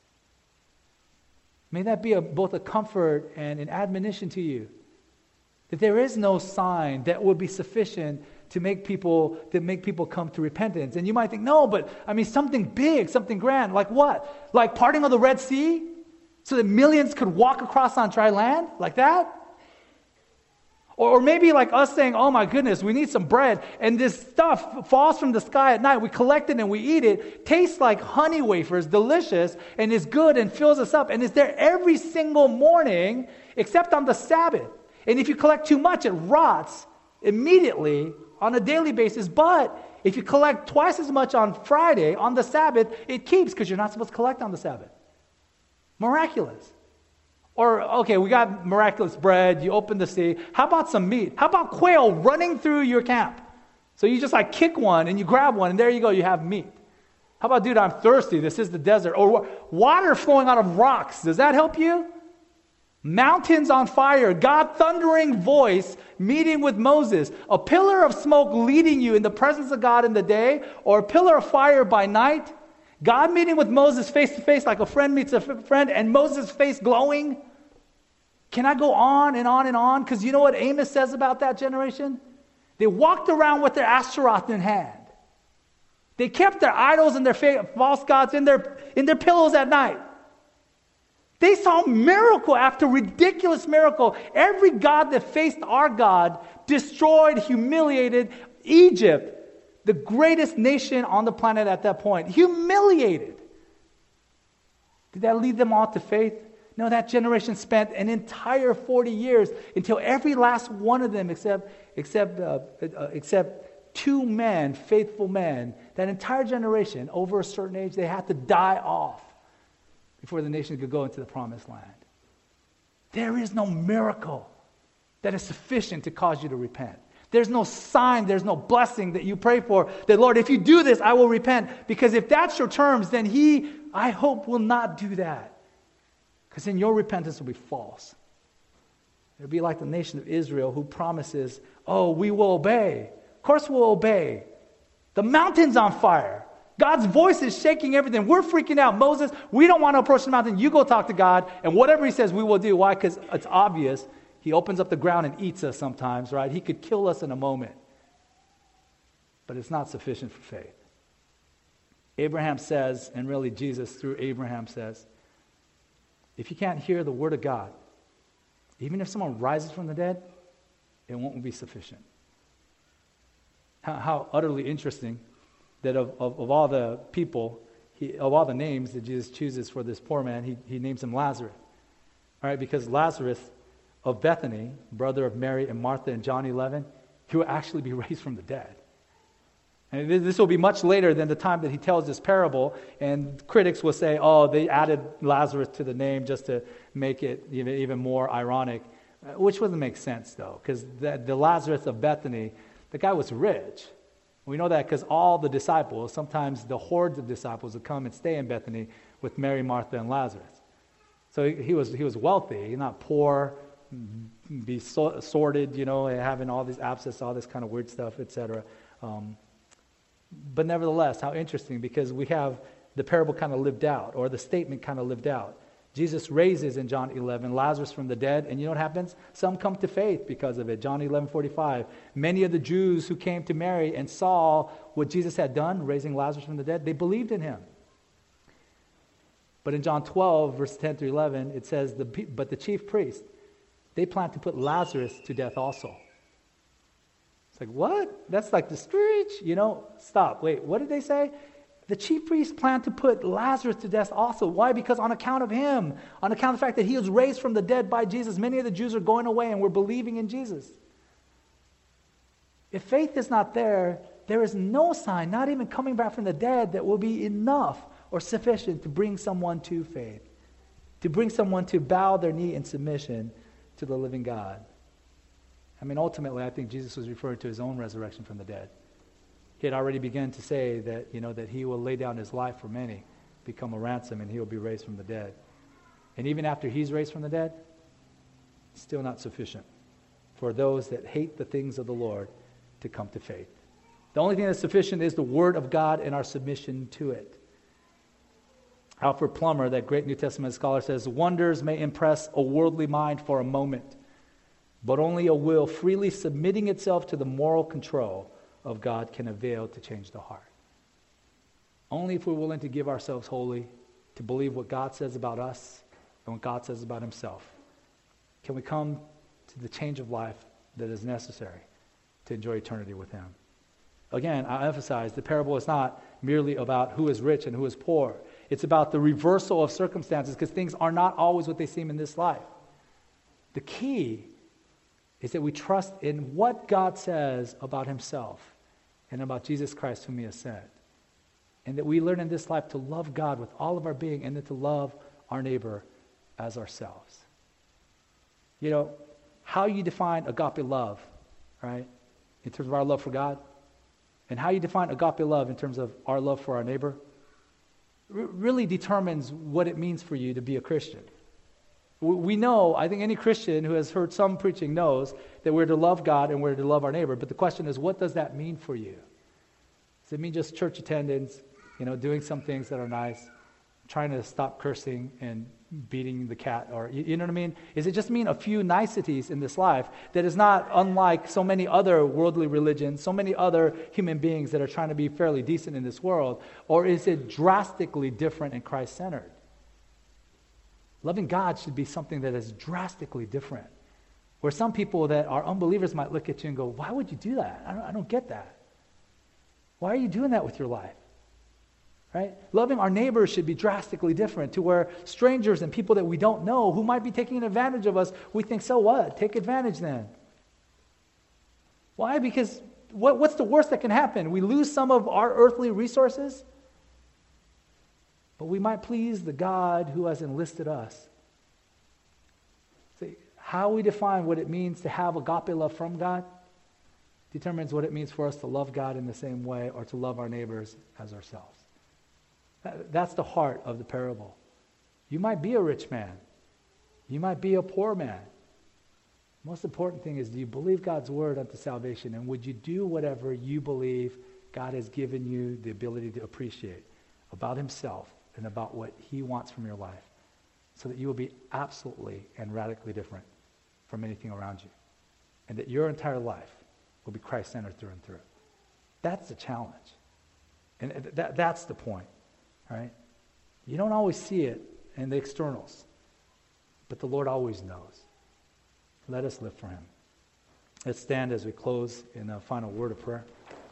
May that be a, both a comfort and an admonition to you, that there is no sign that will be sufficient to make people to make people come to repentance. And you might think, no, but I mean something big, something grand. Like what? Like parting of the Red Sea so that millions could walk across on dry land? Like that? Or, or maybe like us saying, oh my goodness, we need some bread, and this stuff falls from the sky at night. We collect it and we eat it. Tastes like honey wafers, delicious, and is good and fills us up. And is there every single morning except on the Sabbath. And if you collect too much, it rots immediately on a daily basis. But if you collect twice as much on Friday, on the Sabbath, it keeps, because you're not supposed to collect on the Sabbath. Miraculous. Or, okay, we got miraculous bread, you open the sea. How about some meat? How about quail running through your camp? So you just like kick one and you grab one and there you go, you have meat. How about, dude, I'm thirsty, this is the desert. Or water flowing out of rocks, does that help you? Mountains on fire, God thundering voice meeting with Moses, a pillar of smoke leading you in the presence of God in the day, or a pillar of fire by night, God meeting with Moses face to face like a friend meets a friend, and Moses' face glowing. Can I go on and on and on? Because you know what Amos says about that generation? They walked around with their Ashtaroth in hand. They kept their idols and their fa- false gods in their, in their pillows at night. They saw miracle after ridiculous miracle. Every god that faced our God destroyed, humiliated Egypt, the greatest nation on the planet at that point. Humiliated. Did that lead them all to faith? No, that generation spent an entire forty years until every last one of them, except except uh, uh, except two men, faithful men, that entire generation, over a certain age, they had to die off before the nation could go into the promised land. There is no miracle that is sufficient to cause you to repent. There's no sign, there's no blessing that you pray for, that, Lord, if you do this, I will repent. Because if that's your terms, then He, I hope, will not do that. Because then your repentance will be false. It'll be like the nation of Israel who promises, oh, we will obey. Of course we'll obey. The mountain's on fire. God's voice is shaking everything. We're freaking out. Moses, we don't want to approach the mountain. You go talk to God, and whatever He says, we will do. Why? Because it's obvious. He opens up the ground and eats us sometimes, right? He could kill us in a moment. But it's not sufficient for faith. Abraham says, and really Jesus through Abraham says, if you can't hear the word of God, even if someone rises from the dead, it won't be sufficient. How, how utterly interesting that of, of, of all the people, he, of all the names that Jesus chooses for this poor man, he, he names him Lazarus. All right, because Lazarus of Bethany, brother of Mary and Martha in John eleven, he will actually be raised from the dead. And this will be much later than the time that he tells this parable, and critics will say, oh, they added Lazarus to the name just to make it even, even more ironic, which wouldn't make sense, though, because the, the Lazarus of Bethany, the guy was rich. We know that because all the disciples, sometimes the hordes of disciples would come and stay in Bethany with Mary, Martha, and Lazarus. So he, he was he was wealthy, not poor, be so, sorted, you know, having all these abscess, all this kind of weird stuff, et cetera. Um, but nevertheless, how interesting, because we have the parable kind of lived out, or the statement kind of lived out. Jesus raises in John eleven Lazarus from the dead, and you know what happens? Some come to faith because of it. John eleven forty-five. Many of the Jews who came to Mary and saw what Jesus had done, raising Lazarus from the dead, they believed in Him. But in John twelve, verse ten through eleven, it says, the, but the chief priest, they plan to put Lazarus to death also. It's like, what? That's like the screech, you know? Stop. Wait, what did they say? The chief priests planned to put Lazarus to death also. Why? Because on account of him, on account of the fact that he was raised from the dead by Jesus, many of the Jews are going away and we're believing in Jesus. If faith is not there, there is no sign, not even coming back from the dead, that will be enough or sufficient to bring someone to faith, to bring someone to bow their knee in submission to the living God. I mean, ultimately, I think Jesus was referring to his own resurrection from the dead. He had already begun to say that, you know, that he will lay down his life for many, become a ransom, and he will be raised from the dead. And even after he's raised from the dead, still not sufficient for those that hate the things of the Lord to come to faith. The only thing that's sufficient is the Word of God and our submission to it. Alfred Plummer, that great New Testament scholar, says, wonders may impress a worldly mind for a moment, but only a will freely submitting itself to the moral control of God can avail to change the heart. Only if we're willing to give ourselves wholly, to believe what God says about us and what God says about himself, can we come to the change of life that is necessary to enjoy eternity with him. Again, I emphasize, the parable is not merely about who is rich and who is poor. It's about the reversal of circumstances, because things are not always what they seem in this life. The key is that we trust in what God says about himself and about Jesus Christ whom he has sent. And that we learn in this life to love God with all of our being, and then to love our neighbor as ourselves. You know, how you define agape love, right, in terms of our love for God, and how you define agape love in terms of our love for our neighbor, r- really determines what it means for you to be a Christian. We know, I think any Christian who has heard some preaching knows that we're to love God and we're to love our neighbor. But the question is, what does that mean for you? Does it mean just church attendance, you know, doing some things that are nice, trying to stop cursing and beating the cat, or you, you know what I mean? Is it just mean a few niceties in this life that is not unlike so many other worldly religions, so many other human beings that are trying to be fairly decent in this world? Or is it drastically different and Christ-centered? Loving God should be something that is drastically different. Where some people that are unbelievers might look at you and go, why would you do that? I don't, I don't get that. Why are you doing that with your life? Right? Loving our neighbors should be drastically different, to where strangers and people that we don't know who might be taking advantage of us, we think, so what? Take advantage then. Why? Because what, what's the worst that can happen? We lose some of our earthly resources, but we might please the God who has enlisted us. See, how we define what it means to have agape love from God determines what it means for us to love God in the same way, or to love our neighbors as ourselves. That's the heart of the parable. You might be a rich man. You might be a poor man. Most important thing is, do you believe God's word unto salvation? And would you do whatever you believe God has given you the ability to appreciate about himself and about what he wants from your life, so that you will be absolutely and radically different from anything around you, and that your entire life will be Christ-centered through and through. That's the challenge. And that, that's the point. Right? You don't always see it in the externals, but the Lord always knows. Let us live for him. Let's stand as we close in a final word of prayer.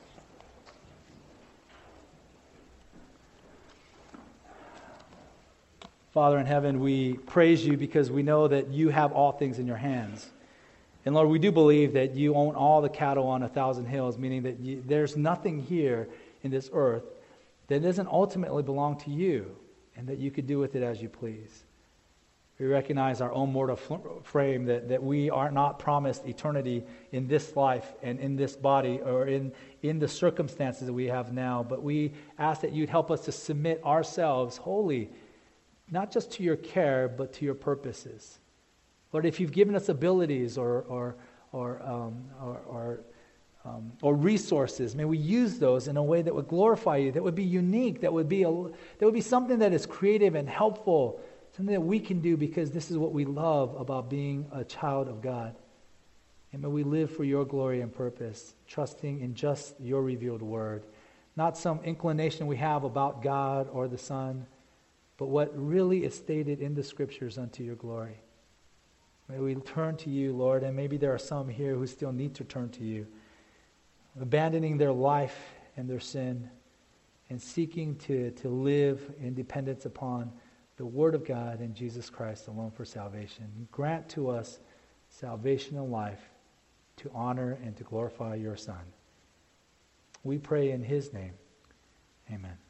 Father in heaven, we praise you because we know that you have all things in your hands. And Lord, we do believe that you own all the cattle on a thousand hills, meaning that you, there's nothing here in this earth that doesn't ultimately belong to you, and that you could do with it as you please. We recognize our own mortal frame, that, that we are not promised eternity in this life and in this body, or in, in the circumstances that we have now, but we ask that you'd help us to submit ourselves wholly, not just to your care, but to your purposes. Lord, if you've given us abilities or or or um, or, or Um, or resources, may we use those in a way that would glorify you, that would be unique, that would be a, that would be something that is creative and helpful, something that we can do because this is what we love about being a child of God. And may we live for your glory and purpose, trusting in just your revealed word, not some inclination we have about God or the Son, but what really is stated in the scriptures unto your glory. May we turn to you, Lord, and maybe there are some here who still need to turn to you, abandoning their life and their sin, and seeking to, to live in dependence upon the Word of God and Jesus Christ alone for salvation. Grant to us salvation and life to honor and to glorify your Son. We pray in his name. Amen.